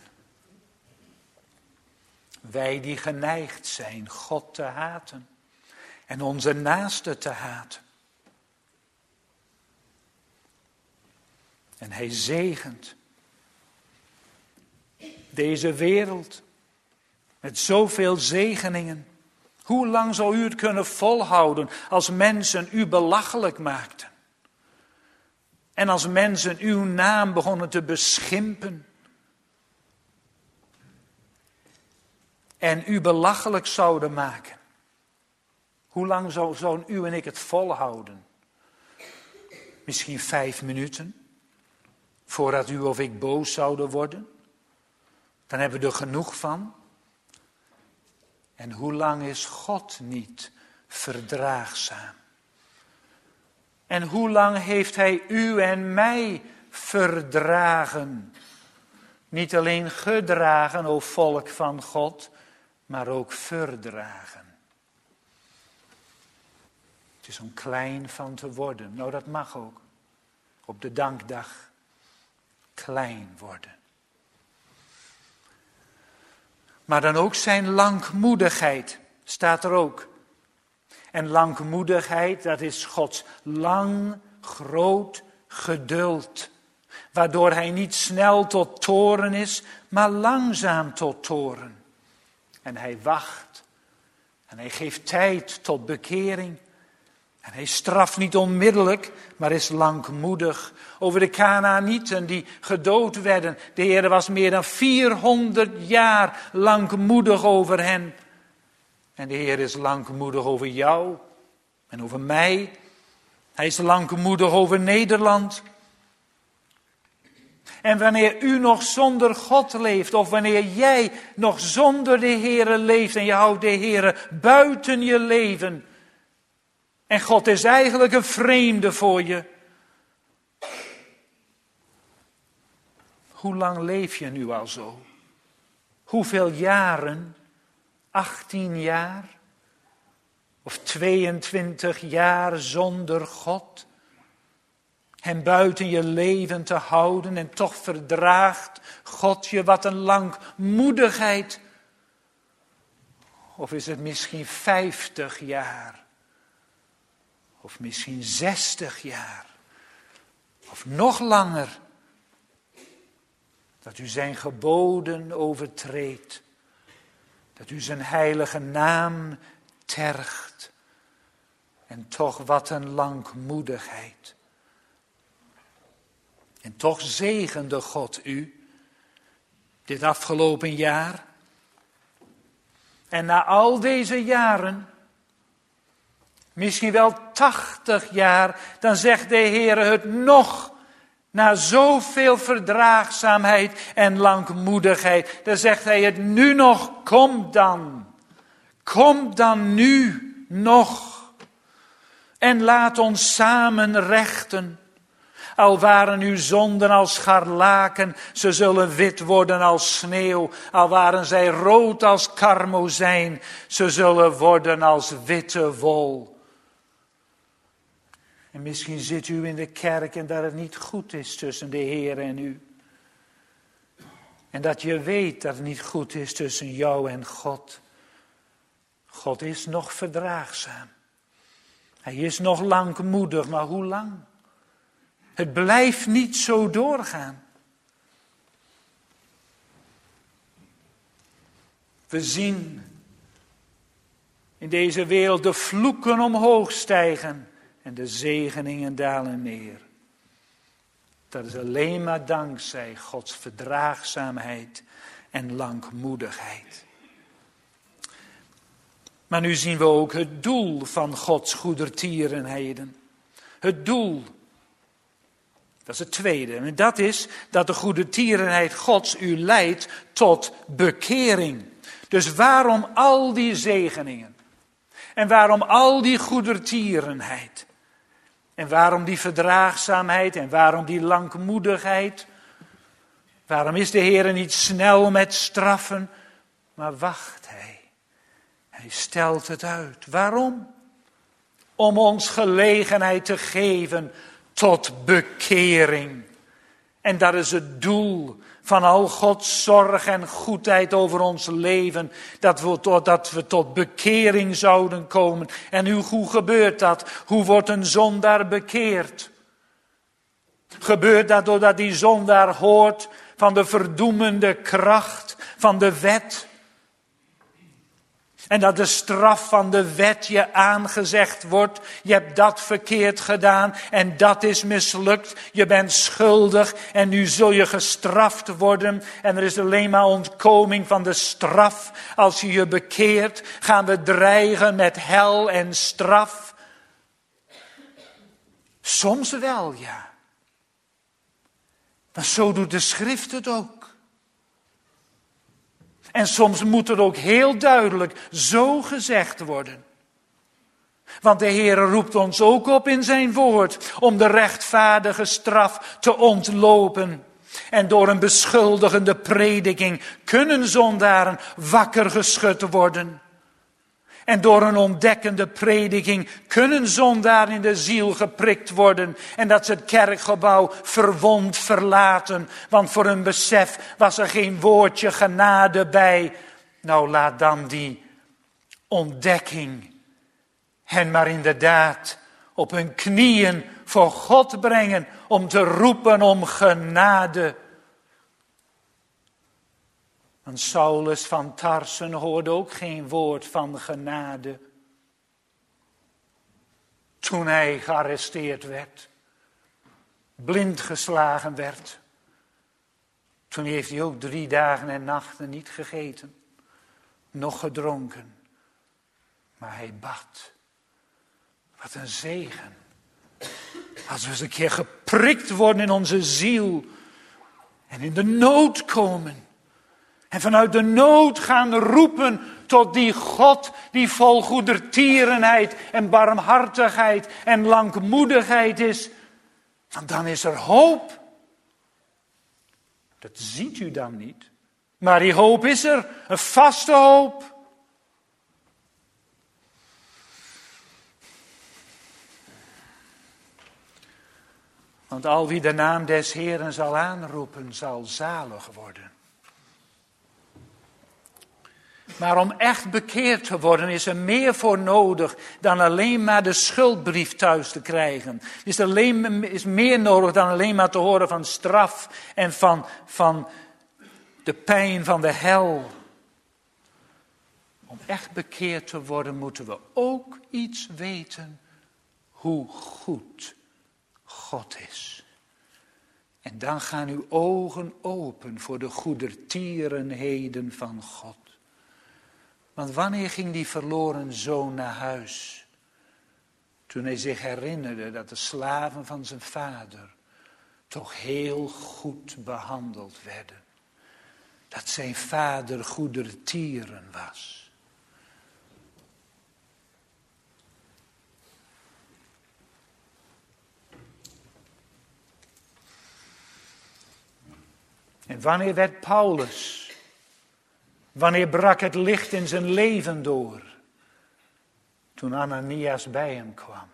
Wij die geneigd zijn God te haten en onze naaste te haten. En hij zegent deze wereld met zoveel zegeningen. Hoe lang zou u het kunnen volhouden als mensen u belachelijk maakten? En als mensen uw naam begonnen te beschimpen? En u belachelijk zouden maken? Hoe lang zou, zouden u en ik het volhouden? Misschien vijf minuten? Voordat u of ik boos zouden worden? Dan hebben we er genoeg van. En hoe lang is God niet verdraagzaam? En hoe lang heeft hij u en mij verdragen? Niet alleen gedragen, o volk van God, maar ook verdragen. Het is om klein van te worden. Nou, dat mag ook. Op de dankdag klein worden. Maar dan ook zijn langmoedigheid, staat er ook. En langmoedigheid, dat is Gods lang, groot geduld. Waardoor hij niet snel tot toorn is, maar langzaam tot toorn. En hij wacht. En hij geeft tijd tot bekering. En hij straft niet onmiddellijk, maar is langmoedig. Over de Kanaanieten die gedood werden. De Heer was meer dan vierhonderd jaar langmoedig over hen. En de Heer is langmoedig over jou en over mij. Hij is langmoedig over Nederland. En wanneer u nog zonder God leeft, of wanneer jij nog zonder de Heer leeft en je houdt de Heer buiten je leven. En God is eigenlijk een vreemde voor je. Hoe lang leef je nu al zo? Hoeveel jaren? achttien jaar? Of tweeëntwintig jaar zonder God? Hem buiten je leven te houden en toch verdraagt God je, wat een langmoedigheid. Of is het misschien vijftig jaar Of misschien zestig jaar. Of nog langer. Dat u zijn geboden overtreedt. Dat u zijn heilige naam tergt. En toch wat een langmoedigheid. En toch zegende God u dit afgelopen jaar. En na al deze jaren, misschien wel tachtig jaar, dan zegt de Heer het nog, na zoveel verdraagzaamheid en langmoedigheid, dan zegt hij het nu nog, kom dan, kom dan nu nog. En laat ons samen rechten. Al waren uw zonden als scharlaken, ze zullen wit worden als sneeuw. Al waren zij rood als karmozijn, ze zullen worden als witte wol. En misschien zit u in de kerk en dat het niet goed is tussen de Heer en u. En dat je weet dat het niet goed is tussen jou en God. God is nog verdraagzaam. Hij is nog langmoedig, maar hoe lang? Het blijft niet zo doorgaan. We zien in deze wereld de vloeken omhoog stijgen en de zegeningen dalen neer. Dat is alleen maar dankzij Gods verdraagzaamheid en langmoedigheid. Maar nu zien we ook het doel van Gods goedertierenheden. Het doel. Dat is het tweede. En dat is dat de goedertierenheid Gods u leidt tot bekering. Dus waarom al die zegeningen? En waarom al die goedertierenheid? En waarom die verdraagzaamheid? En waarom die langmoedigheid? Waarom is de Heer niet snel met straffen? Maar wacht hij. Hij stelt het uit. Waarom? Om ons gelegenheid te geven tot bekering. En dat is het doel van al Gods zorg en goedheid over ons leven. Dat we, tot, dat we tot bekering zouden komen. En nu, hoe gebeurt dat? Hoe wordt een zondaar bekeerd? Gebeurt dat doordat die zondaar hoort van de verdoemende kracht van de wet? En dat de straf van de wet je aangezegd wordt. Je hebt dat verkeerd gedaan en dat is mislukt. Je bent schuldig en nu zul je gestraft worden. En er is alleen maar ontkoming van de straf. Als je je bekeert, gaan we dreigen met hel en straf. Soms wel, ja. Maar zo doet de schrift het ook. En soms moet het ook heel duidelijk zo gezegd worden. Want de Heer roept ons ook op in zijn woord om de rechtvaardige straf te ontlopen. En door een beschuldigende prediking kunnen zondaren wakker geschud worden. En door een ontdekkende prediking kunnen zondaren in de ziel geprikt worden. En dat ze het kerkgebouw verwond verlaten. Want voor hun besef was er geen woordje genade bij. Nou, laat dan die ontdekking hen maar inderdaad op hun knieën voor God brengen. Om te roepen om genade. Want Saulus van Tarsen hoorde ook geen woord van genade. Toen hij gearresteerd werd. Blind geslagen werd. Toen heeft hij ook drie dagen en nachten niet gegeten. Nog gedronken. Maar hij bad. Wat een zegen. Als we eens een keer geprikt worden in onze ziel. En in de nood komen. En vanuit de nood gaan roepen tot die God die vol goedertierenheid en barmhartigheid en langmoedigheid is. Want dan is er hoop. Dat ziet u dan niet. Maar die hoop is er. Een vaste hoop. Want al wie de naam des Heeren zal aanroepen, zal zalig worden. Maar om echt bekeerd te worden is er meer voor nodig dan alleen maar de schuldbrief thuis te krijgen. Er is, alleen, is meer nodig dan alleen maar te horen van straf en van, van de pijn van de hel. Om echt bekeerd te worden moeten we ook iets weten hoe goed God is. En dan gaan uw ogen open voor de goedertierenheden van God. Want wanneer ging die verloren zoon naar huis? Toen hij zich herinnerde dat de slaven van zijn vader toch heel goed behandeld werden. Dat zijn vader goedertieren was. En wanneer werd Paulus, wanneer brak het licht in zijn leven door? Toen Ananias bij hem kwam.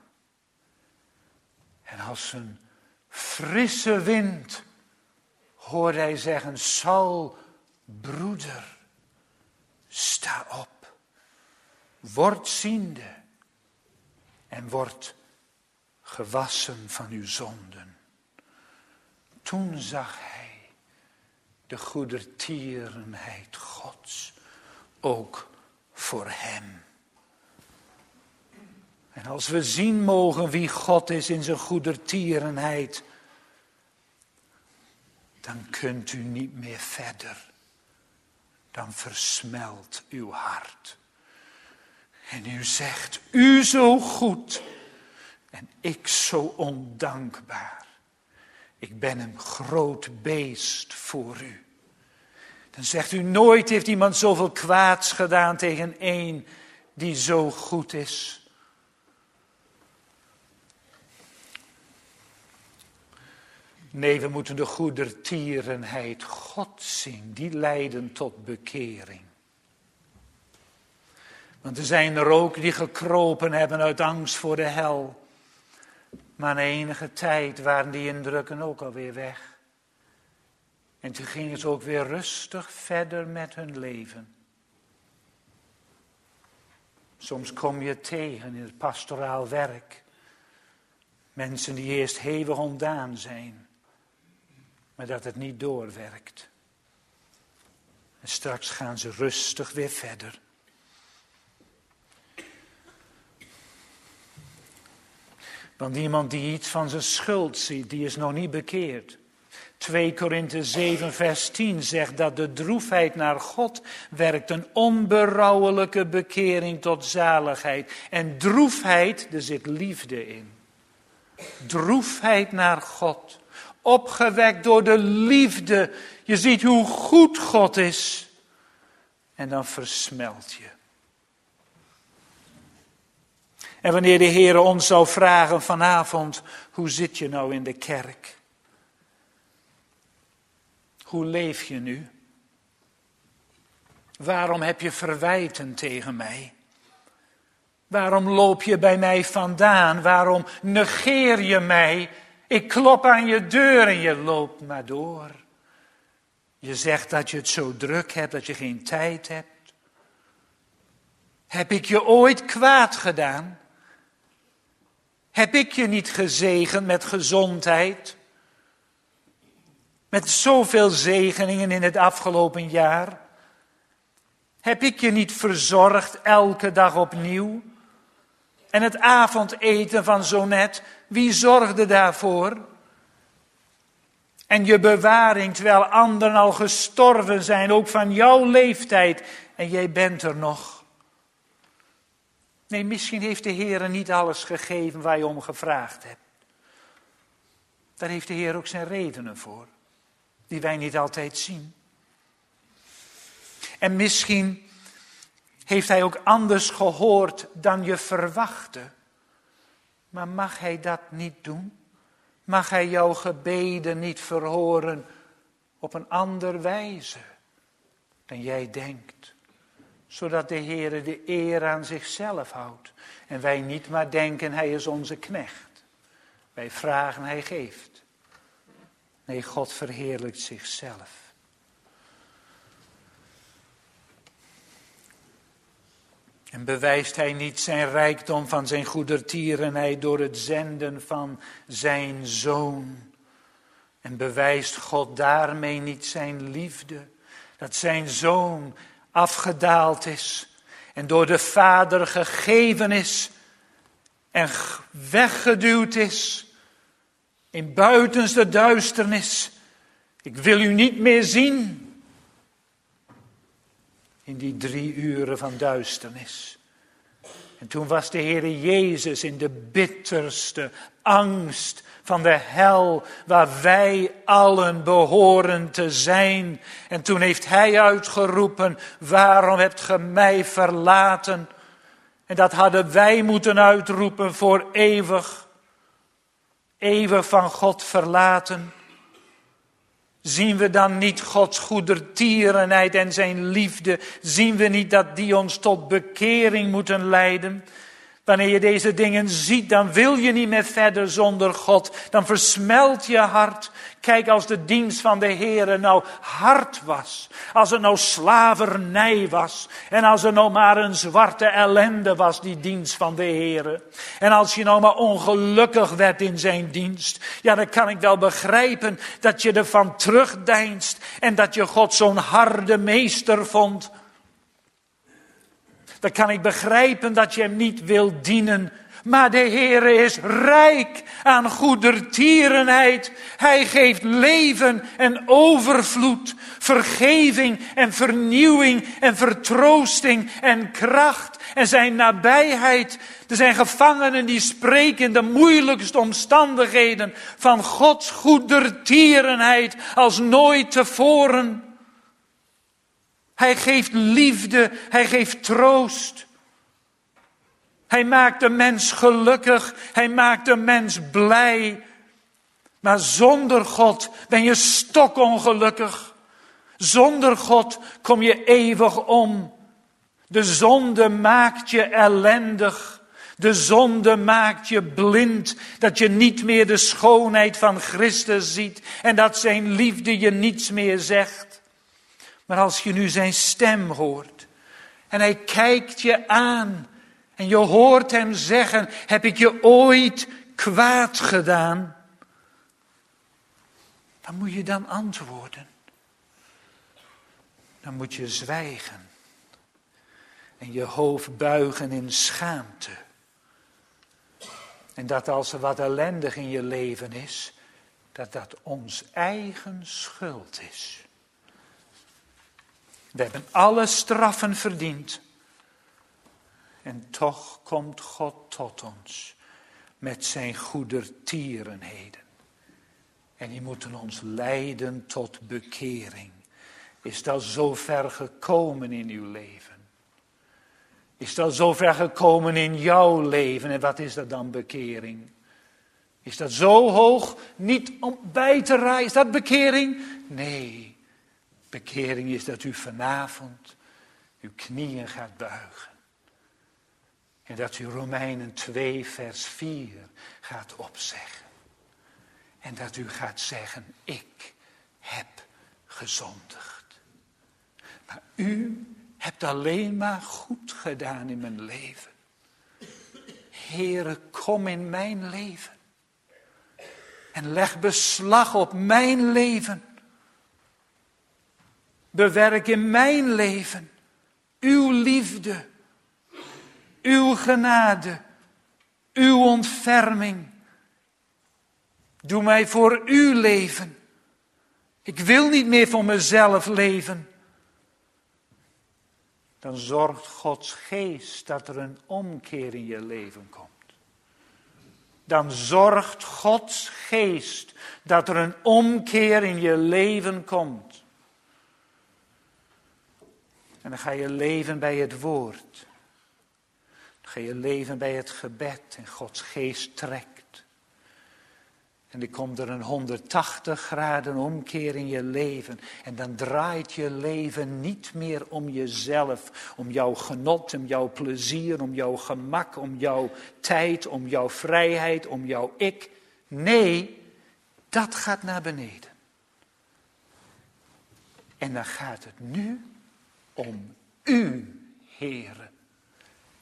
En als een frisse wind hoorde hij zeggen, Saul, broeder, sta op, word ziende en word gewassen van uw zonden. Toen zag hij de goedertierenheid Gods, ook voor hem. En als we zien mogen wie God is in zijn goedertierenheid, dan kunt u niet meer verder. Dan versmelt uw hart. En u zegt, u zo goed en ik zo ondankbaar. Ik ben een groot beest voor u. Dan zegt u, nooit heeft iemand zoveel kwaads gedaan tegen één die zo goed is. Nee, we moeten de goedertierenheid God zien. Die leiden tot bekering. Want er zijn er ook die gekropen hebben uit angst voor de hel. Maar na enige tijd waren die indrukken ook alweer weg. En toen gingen ze ook weer rustig verder met hun leven. Soms kom je tegen in het pastoraal werk. Mensen die eerst hevig ontdaan zijn. Maar dat het niet doorwerkt. En straks gaan ze rustig weer verder. Want iemand die iets van zijn schuld ziet, die is nog niet bekeerd. twee Korinthe zeven vers tien zegt dat de droefheid naar God werkt een onberouwelijke bekering tot zaligheid. En droefheid, er zit liefde in. Droefheid naar God. Opgewekt door de liefde. Je ziet hoe goed God is. En dan versmelt je. En wanneer de Heer ons zou vragen vanavond, hoe zit je nou in de kerk? Hoe leef je nu? Waarom heb je verwijten tegen mij? Waarom loop je bij mij vandaan? Waarom negeer je mij? Ik klop aan je deur en je loopt maar door. Je zegt dat je het zo druk hebt, dat je geen tijd hebt. Heb ik je ooit kwaad gedaan? Heb ik je niet gezegend met gezondheid? Met zoveel zegeningen in het afgelopen jaar? Heb ik je niet verzorgd elke dag opnieuw? En het avondeten van zo net, wie zorgde daarvoor? En je bewaring terwijl anderen al gestorven zijn, ook van jouw leeftijd, en jij bent er nog. Nee, misschien heeft de Heer niet alles gegeven waar je om gevraagd hebt. Daar heeft de Heer ook zijn redenen voor, die wij niet altijd zien. En misschien heeft hij ook anders gehoord dan je verwachtte. Maar mag hij dat niet doen? Mag hij jouw gebeden niet verhoren op een andere wijze dan jij denkt? Zodat de Heer de eer aan zichzelf houdt. En wij niet maar denken, hij is onze knecht. Wij vragen, hij geeft. Nee, God verheerlijkt zichzelf. En bewijst hij niet zijn rijkdom van zijn goedertierenheid door het zenden van zijn zoon? En bewijst God daarmee niet zijn liefde? Dat zijn zoon afgedaald is en door de Vader gegeven is en weggeduwd is in buitenste duisternis. Ik wil u niet meer zien. In die drie uren van duisternis. En toen was de Heere Jezus in de bitterste angst van de hel, waar wij allen behoren te zijn. En toen heeft hij uitgeroepen, waarom hebt ge mij verlaten? En dat hadden wij moeten uitroepen voor eeuwig. Eeuwig van God verlaten. Zien we dan niet Gods goedertierenheid en zijn liefde? Zien we niet dat die ons tot bekering moeten leiden? Wanneer je deze dingen ziet, dan wil je niet meer verder zonder God. Dan versmelt je hart. Kijk, als de dienst van de Heere nou hard was. Als het nou slavernij was. En als er nou maar een zwarte ellende was, die dienst van de Heere. En als je nou maar ongelukkig werd in zijn dienst. Ja, dan kan ik wel begrijpen dat je ervan terugdeinst. En dat je God zo'n harde meester vond. Dan kan ik begrijpen dat je hem niet wil dienen. Maar de Heere is rijk aan goedertierenheid. Hij geeft leven en overvloed, vergeving en vernieuwing en vertroosting en kracht en zijn nabijheid. Er zijn gevangenen die spreken in de moeilijkste omstandigheden van Gods goedertierenheid als nooit tevoren. Hij geeft liefde, hij geeft troost. Hij maakt de mens gelukkig, hij maakt de mens blij. Maar zonder God ben je stokongelukkig. Zonder God kom je eeuwig om. De zonde maakt je ellendig. De zonde maakt je blind, dat je niet meer de schoonheid van Christus ziet en dat zijn liefde je niets meer zegt. Maar als je nu zijn stem hoort en hij kijkt je aan en je hoort hem zeggen, heb ik je ooit kwaad gedaan? Wat moet je dan antwoorden? Dan moet je zwijgen en je hoofd buigen in schaamte. En dat als er wat ellendig in je leven is, dat dat ons eigen schuld is. We hebben alle straffen verdiend. En toch komt God tot ons met zijn goedertierenheden. En die moeten ons leiden tot bekering. Is dat zo ver gekomen in uw leven? Is dat zo ver gekomen in jouw leven? En wat is dat dan, bekering? Is dat zo hoog niet om bij te rijden? Is dat bekering? Nee. Bekering is dat u vanavond uw knieën gaat buigen. En dat u Romeinen twee vers vier gaat opzeggen. En dat u gaat zeggen, ik heb gezondigd. Maar u hebt alleen maar goed gedaan in mijn leven. Heere, kom in mijn leven. En leg beslag op mijn leven. Bewerk in mijn leven uw liefde, uw genade, uw ontferming. Doe mij voor u leven. Ik wil niet meer voor mezelf leven. Dan zorgt Gods geest dat er een omkeer in je leven komt. Dan zorgt Gods geest dat er een omkeer in je leven komt. En dan ga je leven bij het woord. Dan ga je leven bij het gebed en Gods geest trekt. En dan komt er een honderdtachtig graden omkeer in je leven. En dan draait je leven niet meer om jezelf. Om jouw genot, om jouw plezier, om jouw gemak, om jouw tijd, om jouw vrijheid, om jouw ik. Nee, dat gaat naar beneden. En dan gaat het nu om u, Heere.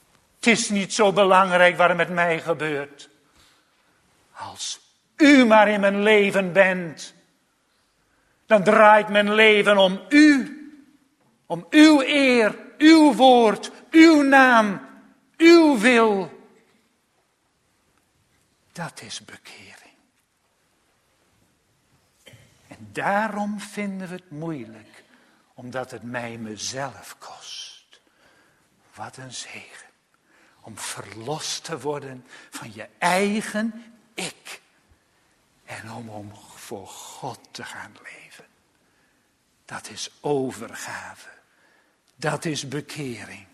Het is niet zo belangrijk wat er met mij gebeurt. Als u maar in mijn leven bent, dan draait mijn leven om u. Om uw eer, uw woord, uw naam, uw wil. Dat is bekering. En daarom vinden we het moeilijk, omdat het mij mezelf kost. Wat een zegen. Om verlost te worden van je eigen ik. En om, om voor God te gaan leven. Dat is overgave. Dat is bekering.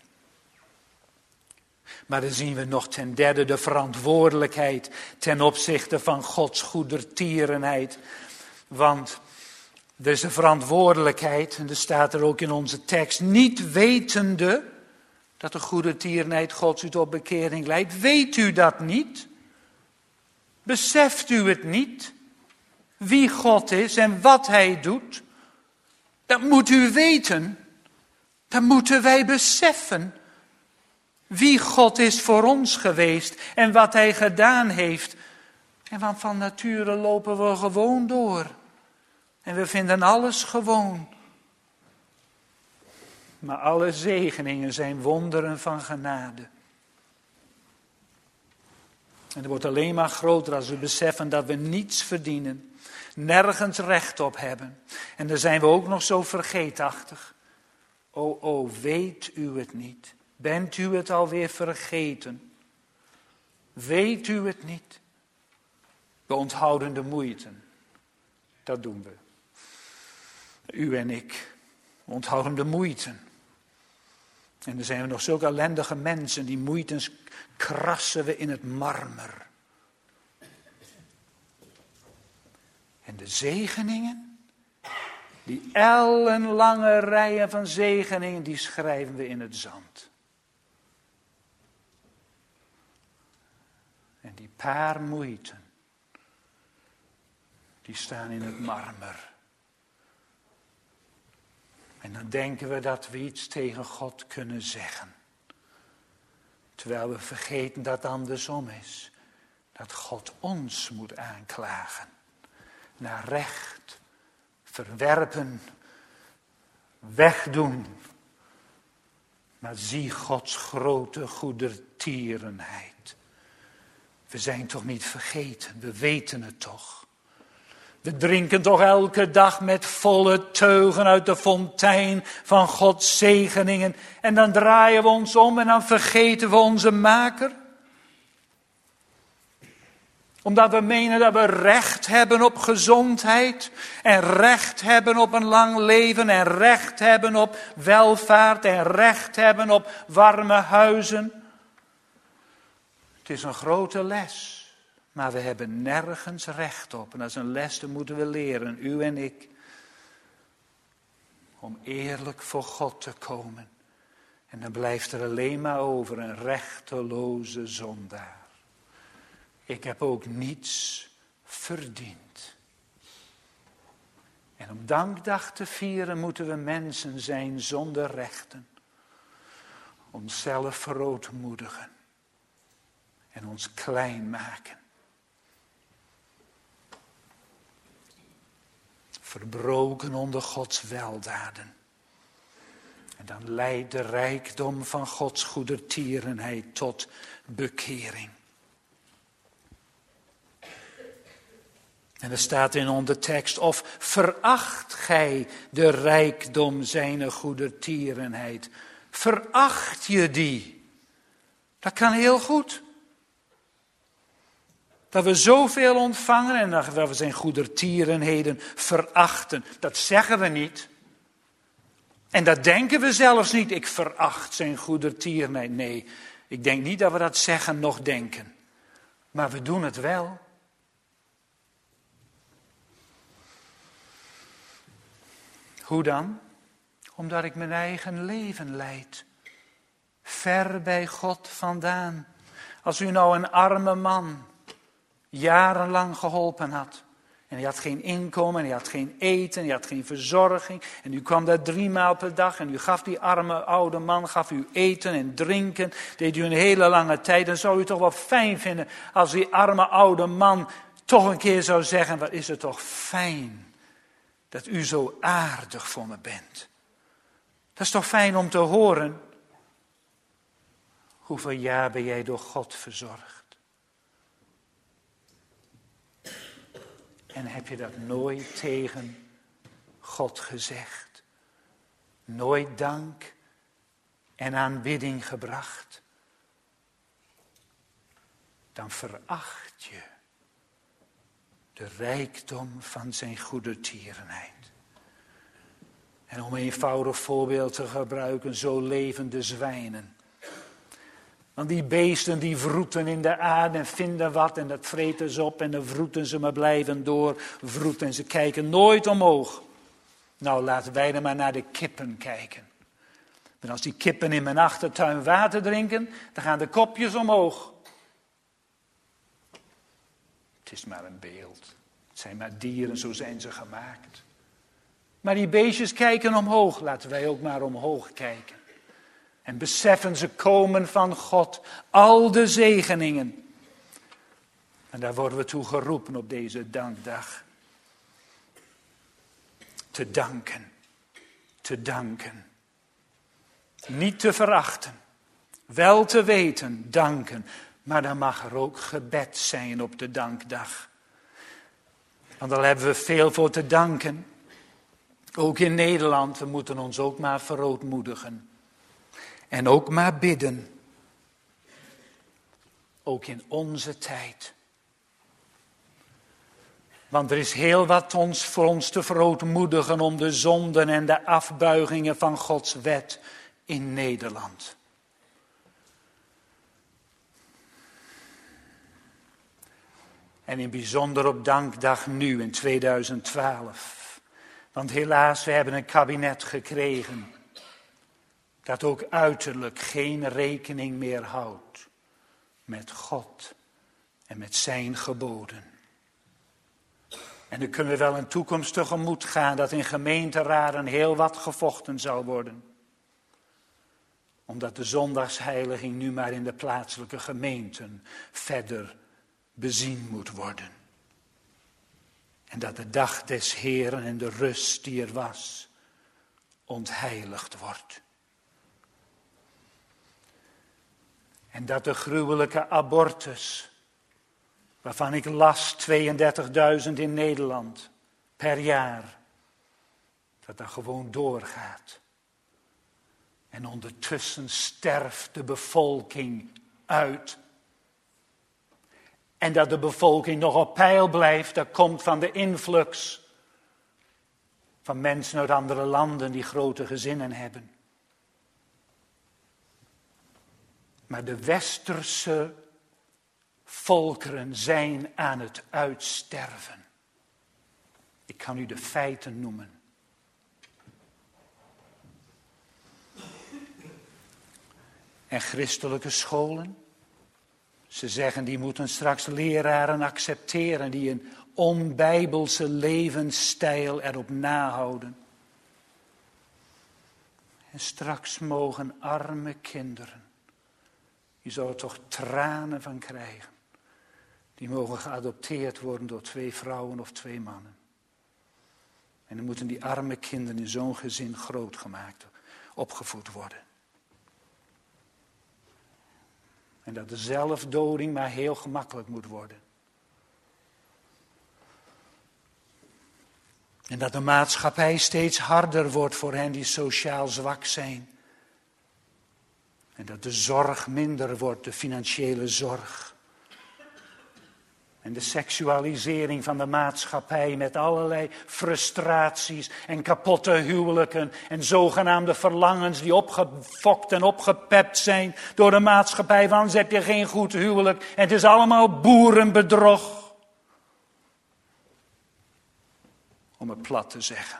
Maar dan zien we nog ten derde de verantwoordelijkheid ten opzichte van Gods goedertierenheid. Want er is de verantwoordelijkheid, en er staat er ook in onze tekst, niet wetende dat de goedertierenheid Gods u tot bekering leidt. Weet u dat niet? Beseft u het niet? Wie God is en wat Hij doet? Dat moet u weten. Dat moeten wij beseffen. Wie God is voor ons geweest en wat Hij gedaan heeft. En want van nature lopen we gewoon door. En we vinden alles gewoon. Maar alle zegeningen zijn wonderen van genade. En het wordt alleen maar groter als we beseffen dat we niets verdienen. Nergens recht op hebben. En dan zijn we ook nog zo vergeetachtig. O, o, weet u het niet? Bent u het alweer vergeten? Weet u het niet? We onthouden de moeite. Dat doen we. U en ik onthouden de moeite. En er zijn nog zulke ellendige mensen, die moeitens krassen we in het marmer. En de zegeningen, die ellenlange rijen van zegeningen, die schrijven we in het zand. En die paar moeiten, die staan in het marmer. En dan denken we dat we iets tegen God kunnen zeggen. Terwijl we vergeten dat het andersom is. Dat God ons moet aanklagen. Naar recht, verwerpen, wegdoen. Maar zie Gods grote goedertierenheid. We zijn toch niet vergeten, we weten het toch. We drinken toch elke dag met volle teugen uit de fontein van Gods zegeningen. En dan draaien we ons om en dan vergeten we onze maker. Omdat we menen dat we recht hebben op gezondheid. En recht hebben op een lang leven. En recht hebben op welvaart. En recht hebben op warme huizen. Het is een grote les. Maar we hebben nergens recht op. En dat is een les, dat moeten we leren, u en ik. Om eerlijk voor God te komen. En dan blijft er alleen maar over een rechteloze zondaar. Ik heb ook niets verdiend. En om dankdag te vieren moeten we mensen zijn zonder rechten. Onszelf verootmoedigen. En ons klein maken. Verbroken onder Gods weldaden. En dan leidt de rijkdom van Gods goedertierenheid tot bekering. En er staat in onze tekst, of veracht gij de rijkdom zijner goedertierenheid? Veracht je die? Dat kan heel goed. Dat we zoveel ontvangen en dat we zijn goedertierenheden verachten. Dat zeggen we niet. En dat denken we zelfs niet. Ik veracht zijn goedertierenheid. Nee, ik denk niet dat we dat zeggen nog denken. Maar we doen het wel. Hoe dan? Omdat ik mijn eigen leven leid. Ver bij God vandaan. Als u nou een arme man jarenlang geholpen had. En hij had geen inkomen, en hij had geen eten, en hij had geen verzorging. En u kwam daar drie maal per dag en u gaf die arme oude man, gaf u eten en drinken. Deed u een hele lange tijd. Dan zou u toch wel fijn vinden als die arme oude man toch een keer zou zeggen, wat is het toch fijn dat u zo aardig voor me bent. Dat is toch fijn om te horen. Hoeveel jaar ben jij door God verzorgd? En heb je dat nooit tegen God gezegd? Nooit dank en aanbidding gebracht? Dan veracht je de rijkdom van zijn goedertierenheid. En om een eenvoudig voorbeeld te gebruiken, zo leven de zwijnen. Want die beesten die vroeten in de aarde en vinden wat en dat vreten ze op en dan vroeten ze maar blijven door vroeten en ze kijken nooit omhoog. Nou, laten wij dan maar naar de kippen kijken. En als die kippen in mijn achtertuin water drinken, dan gaan de kopjes omhoog. Het is maar een beeld. Het zijn maar dieren, zo zijn ze gemaakt. Maar die beestjes kijken omhoog, laten wij ook maar omhoog kijken. En beseffen ze komen van God, al de zegeningen. En daar worden we toe geroepen op deze dankdag. Te danken, te danken. Niet te verachten, wel te weten, danken. Maar dan mag er ook gebed zijn op de dankdag. Want daar hebben we veel voor te danken. Ook in Nederland, we moeten ons ook maar verootmoedigen. En ook maar bidden. Ook in onze tijd. Want er is heel wat ons, voor ons te verootmoedigen om de zonden en de afbuigingen van Gods wet in Nederland. En in bijzonder op dankdag nu in tweeduizend twaalf. Want helaas, we hebben een kabinet gekregen dat ook uiterlijk geen rekening meer houdt met God en met zijn geboden. En dan kunnen we wel een toekomst tegemoet gaan dat in gemeenteraden heel wat gevochten zal worden. Omdat de zondagsheiliging nu maar in de plaatselijke gemeenten verder bezien moet worden. En dat de dag des Heeren en de rust die er was, ontheiligd wordt. En dat de gruwelijke abortus, waarvan ik las tweeëndertigduizend in Nederland per jaar, dat dat gewoon doorgaat. En ondertussen sterft de bevolking uit. En dat de bevolking nog op peil blijft, dat komt van de influx van mensen uit andere landen die grote gezinnen hebben. Maar de westerse volkeren zijn aan het uitsterven. Ik kan u de feiten noemen. En christelijke scholen, ze zeggen die moeten straks leraren accepteren die een onbijbelse levensstijl erop nahouden. En straks mogen arme kinderen, je zou er toch tranen van krijgen, die mogen geadopteerd worden door twee vrouwen of twee mannen. En dan moeten die arme kinderen in zo'n gezin grootgemaakt, opgevoed worden. En dat de zelfdoding maar heel gemakkelijk moet worden. En dat de maatschappij steeds harder wordt voor hen die sociaal zwak zijn. En dat de zorg minder wordt, de financiële zorg. En de seksualisering van de maatschappij met allerlei frustraties en kapotte huwelijken en zogenaamde verlangens die opgefokt en opgepept zijn door de maatschappij. Want anders heb je geen goed huwelijk en het is allemaal boerenbedrog. Om het plat te zeggen.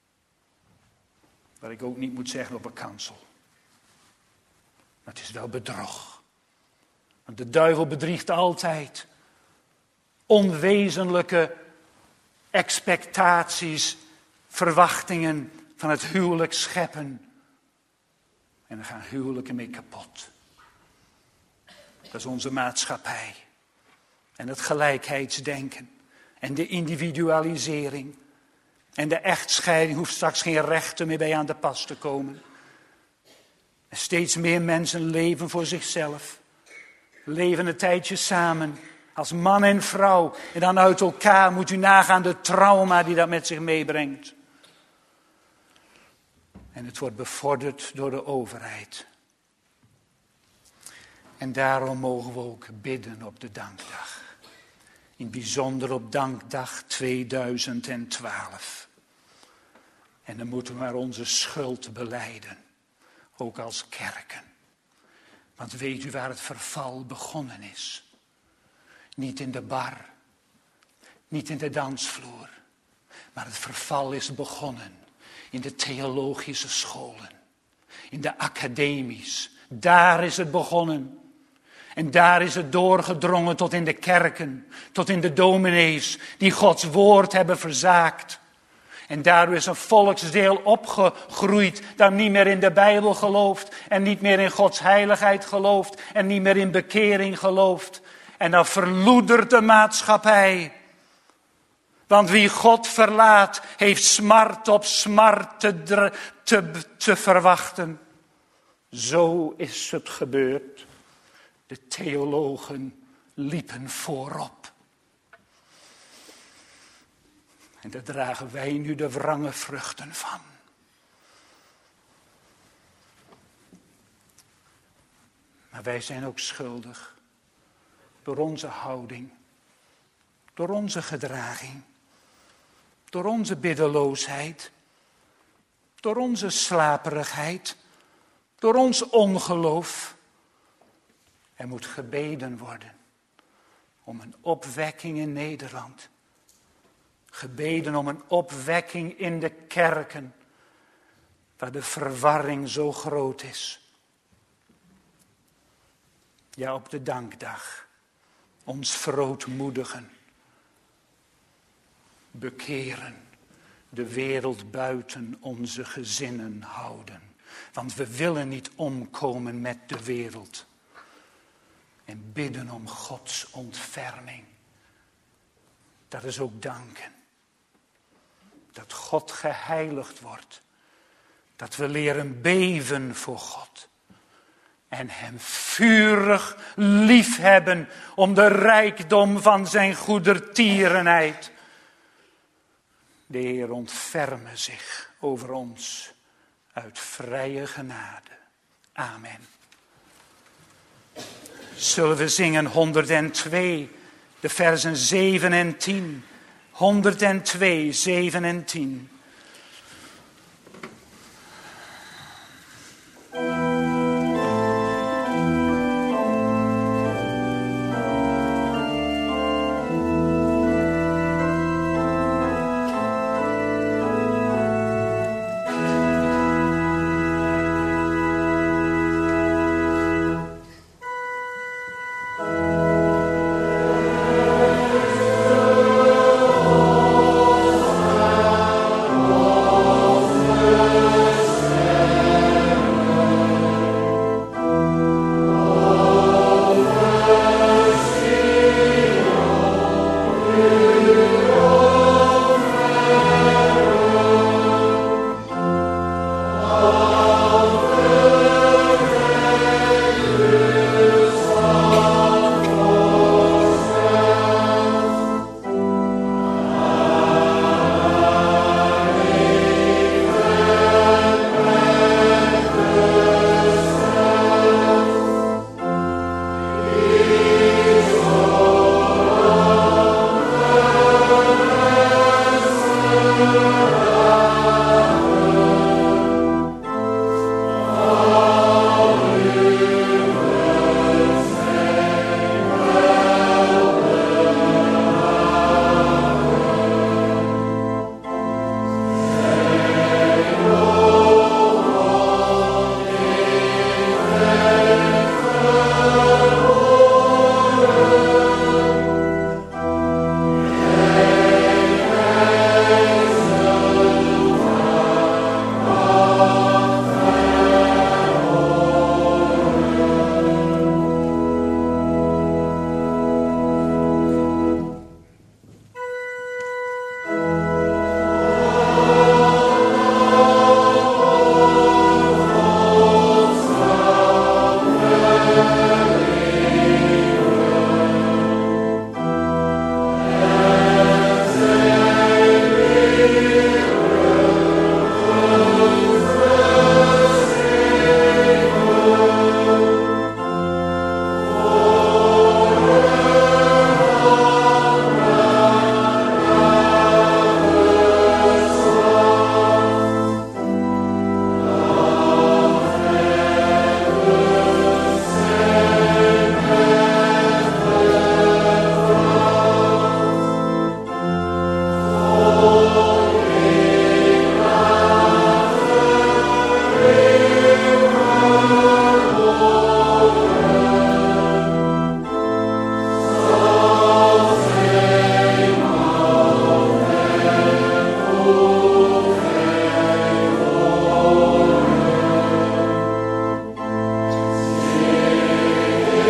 Wat ik ook niet moet zeggen op een kansel. Maar het is wel bedrog. Want de duivel bedriegt altijd. Onwezenlijke expectaties, verwachtingen van het huwelijk scheppen. En dan gaan huwelijken mee kapot. Dat is onze maatschappij. En het gelijkheidsdenken. En de individualisering. En de echtscheiding hoeft straks geen rechten meer bij aan de pas te komen. En steeds meer mensen leven voor zichzelf. Leven een tijdje samen. Als man en vrouw. En dan uit elkaar moet u nagaan de trauma die dat met zich meebrengt. En het wordt bevorderd door de overheid. En daarom mogen we ook bidden op de dankdag. In het bijzonder op dankdag tweeduizend twaalf. En dan moeten we maar onze schuld belijden. Ook als kerken. Want weet u waar het verval begonnen is? Niet in de bar. Niet in de dansvloer. Maar het verval is begonnen in de theologische scholen. In de academies. Daar is het begonnen. En daar is het doorgedrongen tot in de kerken. Tot in de dominees die Gods woord hebben verzaakt. En daardoor is een volksdeel opgegroeid dat niet meer in de Bijbel gelooft. En niet meer in Gods heiligheid gelooft. En niet meer in bekering gelooft. En dan verloedert de maatschappij. Want wie God verlaat, heeft smart op smart te, te, te verwachten. Zo is het gebeurd. De theologen liepen voorop. En daar dragen wij nu de wrange vruchten van. Maar wij zijn ook schuldig. Door onze houding. Door onze gedraging. Door onze biddeloosheid. Door onze slaperigheid. Door ons ongeloof. Er moet gebeden worden. Om een opwekking in Nederland. Gebeden om een opwekking in de kerken. Waar de verwarring zo groot is. Ja, op de dankdag. Ons verootmoedigen. Bekeren. De wereld buiten onze gezinnen houden. Want we willen niet omkomen met de wereld. En bidden om Gods ontferming. Dat is ook danken. Dat God geheiligd wordt. Dat we leren beven voor God. En hem vurig liefhebben om de rijkdom van zijn goedertierenheid. De Heer ontferme zich over ons uit vrije genade. Amen. Zullen we zingen honderdtwee, de versen zeven en tien. honderdtwee, zeven en tien. Oh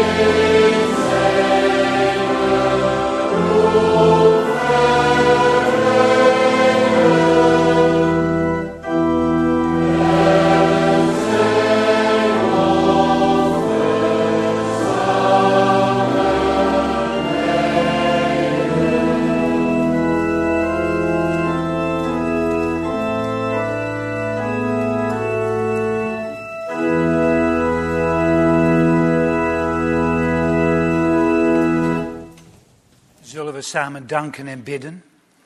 Samen danken en bidden.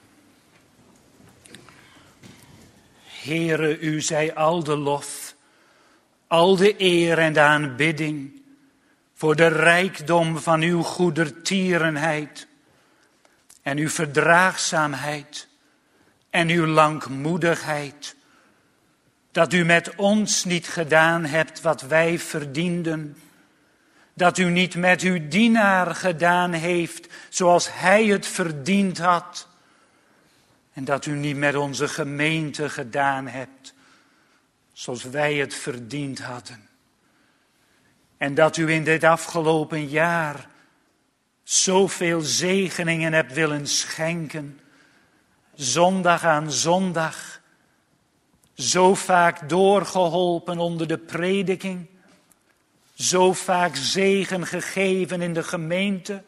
Heere, u zij al de lof, al de eer en de aanbidding voor de rijkdom van uw goedertierenheid en uw verdraagzaamheid en uw langmoedigheid, dat u met ons niet gedaan hebt wat wij verdienden, dat u niet met uw dienaar gedaan heeft zoals hij het verdiend had. En dat u niet met onze gemeente gedaan hebt zoals wij het verdiend hadden. En dat u in dit afgelopen jaar zoveel zegeningen hebt willen schenken. Zondag aan zondag. Zo vaak doorgeholpen onder de prediking. Zo vaak zegen gegeven in de gemeente.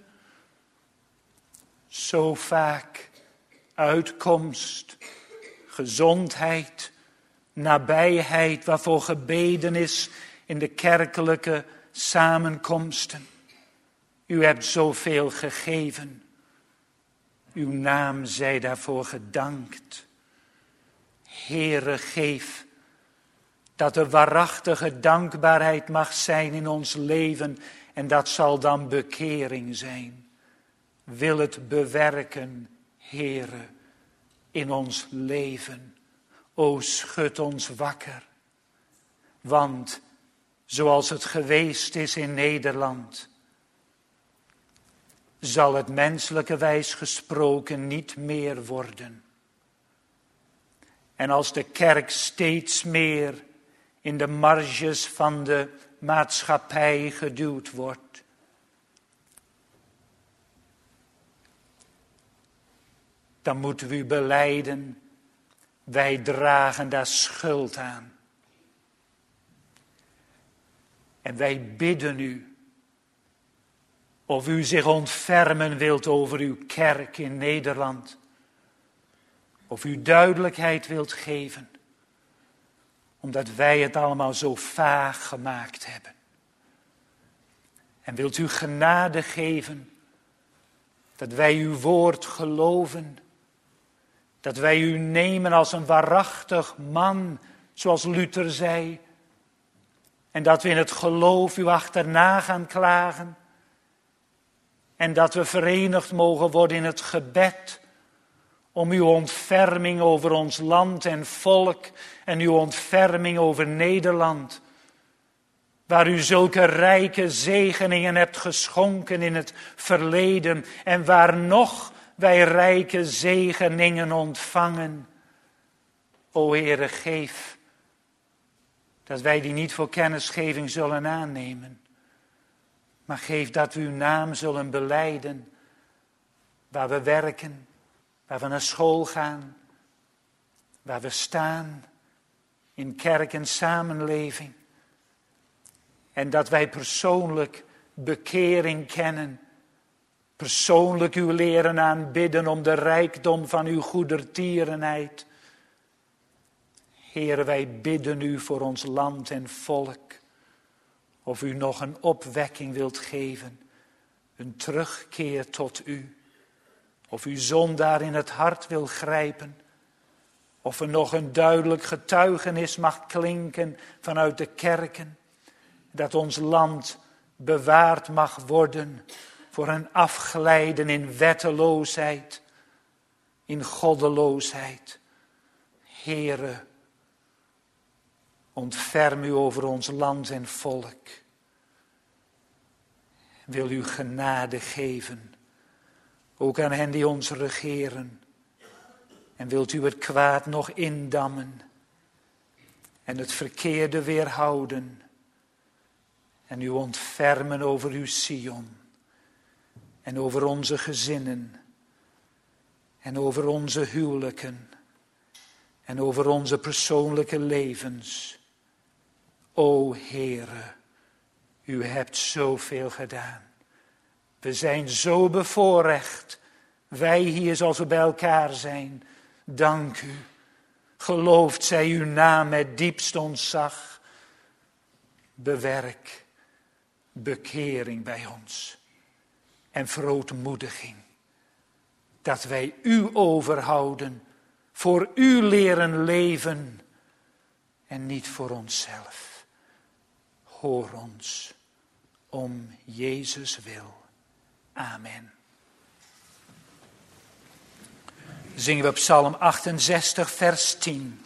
Zo vaak uitkomst, gezondheid, nabijheid waarvoor gebeden is in de kerkelijke samenkomsten. U hebt zoveel gegeven. Uw naam zij daarvoor gedankt. Heere, geef dat er waarachtige dankbaarheid mag zijn in ons leven. En dat zal dan bekering zijn. Wil het bewerken, Heere, in ons leven. O, schud ons wakker. Want zoals het geweest is in Nederland, zal het menselijke wijs gesproken niet meer worden. En als de kerk steeds meer in de marges van de maatschappij geduwd wordt, dan moeten we u belijden, wij dragen daar schuld aan. En wij bidden u, of u zich ontfermen wilt over uw kerk in Nederland, of u duidelijkheid wilt geven, omdat wij het allemaal zo vaag gemaakt hebben. En wilt u genade geven, dat wij uw woord geloven, dat wij u nemen als een waarachtig man, zoals Luther zei, en dat we in het geloof u achterna gaan klagen, en dat we verenigd mogen worden in het gebed, om uw ontferming over ons land en volk en uw ontferming over Nederland, waar u zulke rijke zegeningen hebt geschonken in het verleden en waar nog wij rijke zegeningen ontvangen. O Heere, geef dat wij die niet voor kennisgeving zullen aannemen, maar geef dat we uw naam zullen belijden waar we werken, waar we naar school gaan, waar we staan, in kerk en samenleving. En dat wij persoonlijk bekering kennen, persoonlijk u leren aanbidden om de rijkdom van uw goedertierenheid. Heere, wij bidden u voor ons land en volk, of u nog een opwekking wilt geven, een terugkeer tot u. Of u zondaar in het hart wil grijpen. Of er nog een duidelijk getuigenis mag klinken vanuit de kerken. Dat ons land bewaard mag worden voor een afglijden in wetteloosheid, in goddeloosheid. Heere, ontferm u over ons land en volk. Wil u genade geven, ook aan hen die ons regeren. En wilt u het kwaad nog indammen en het verkeerde weerhouden. En u ontfermen over uw Sion. En over onze gezinnen. En over onze huwelijken. En over onze persoonlijke levens. O Heere, u hebt zoveel gedaan. We zijn zo bevoorrecht. Wij hier zoals we bij elkaar zijn. Dank u. Geloofd zij uw naam met diepst ontzag. Bewerk bekering bij ons. En verootmoediging. Dat wij u overhouden. Voor u leren leven. En niet voor onszelf. Hoor ons. Om Jezus wil. Amen. Zingen we Psalm achtenzestig, vers tien.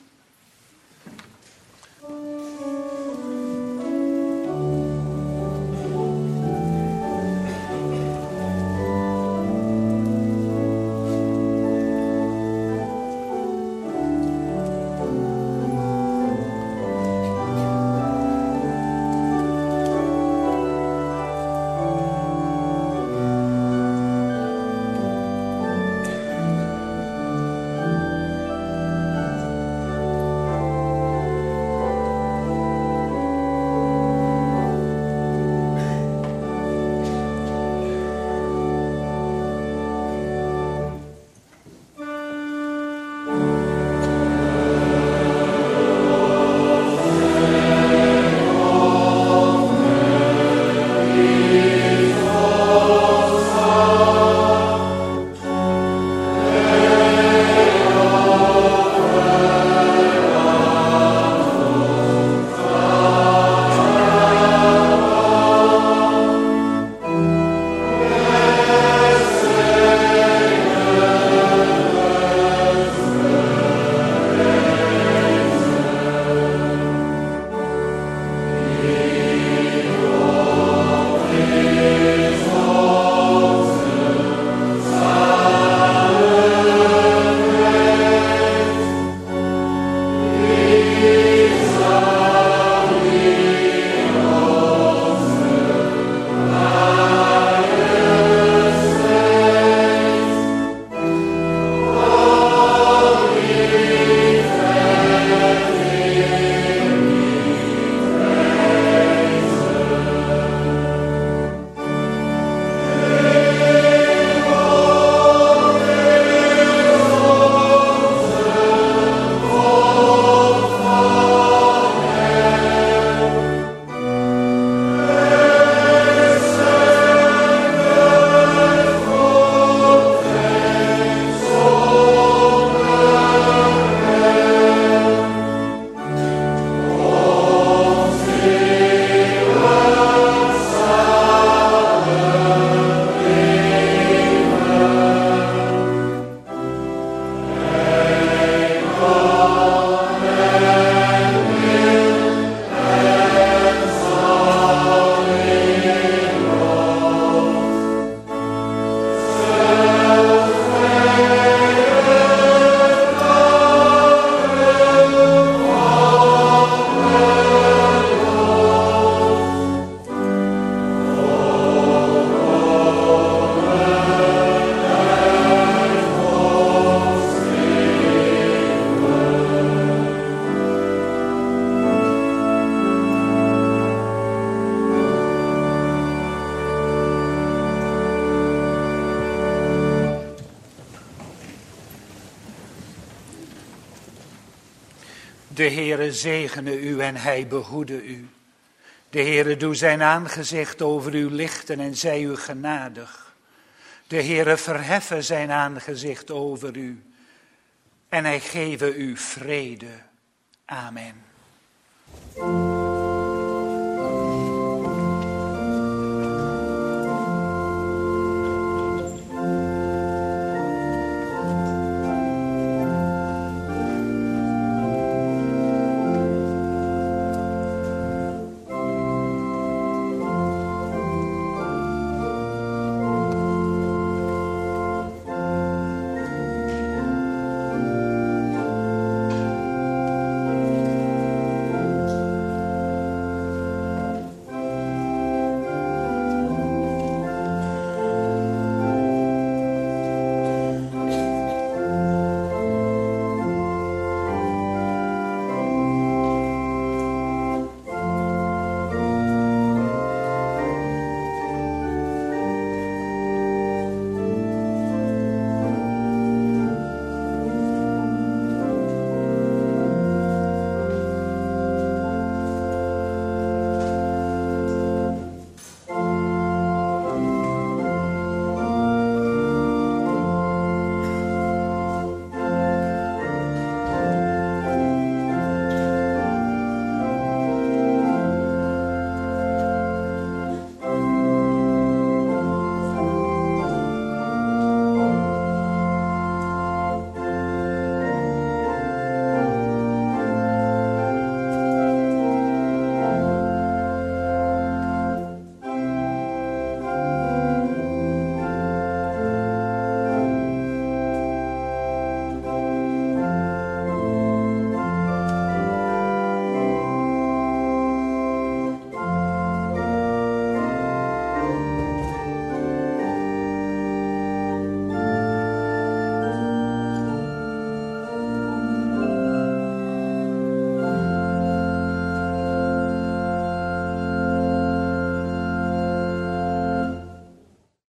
De Heere zegene u en hij behoede u. De Heere doe zijn aangezicht over u lichten en zij u genadig. De Heere verheffen zijn aangezicht over u en hij geven u vrede. Amen.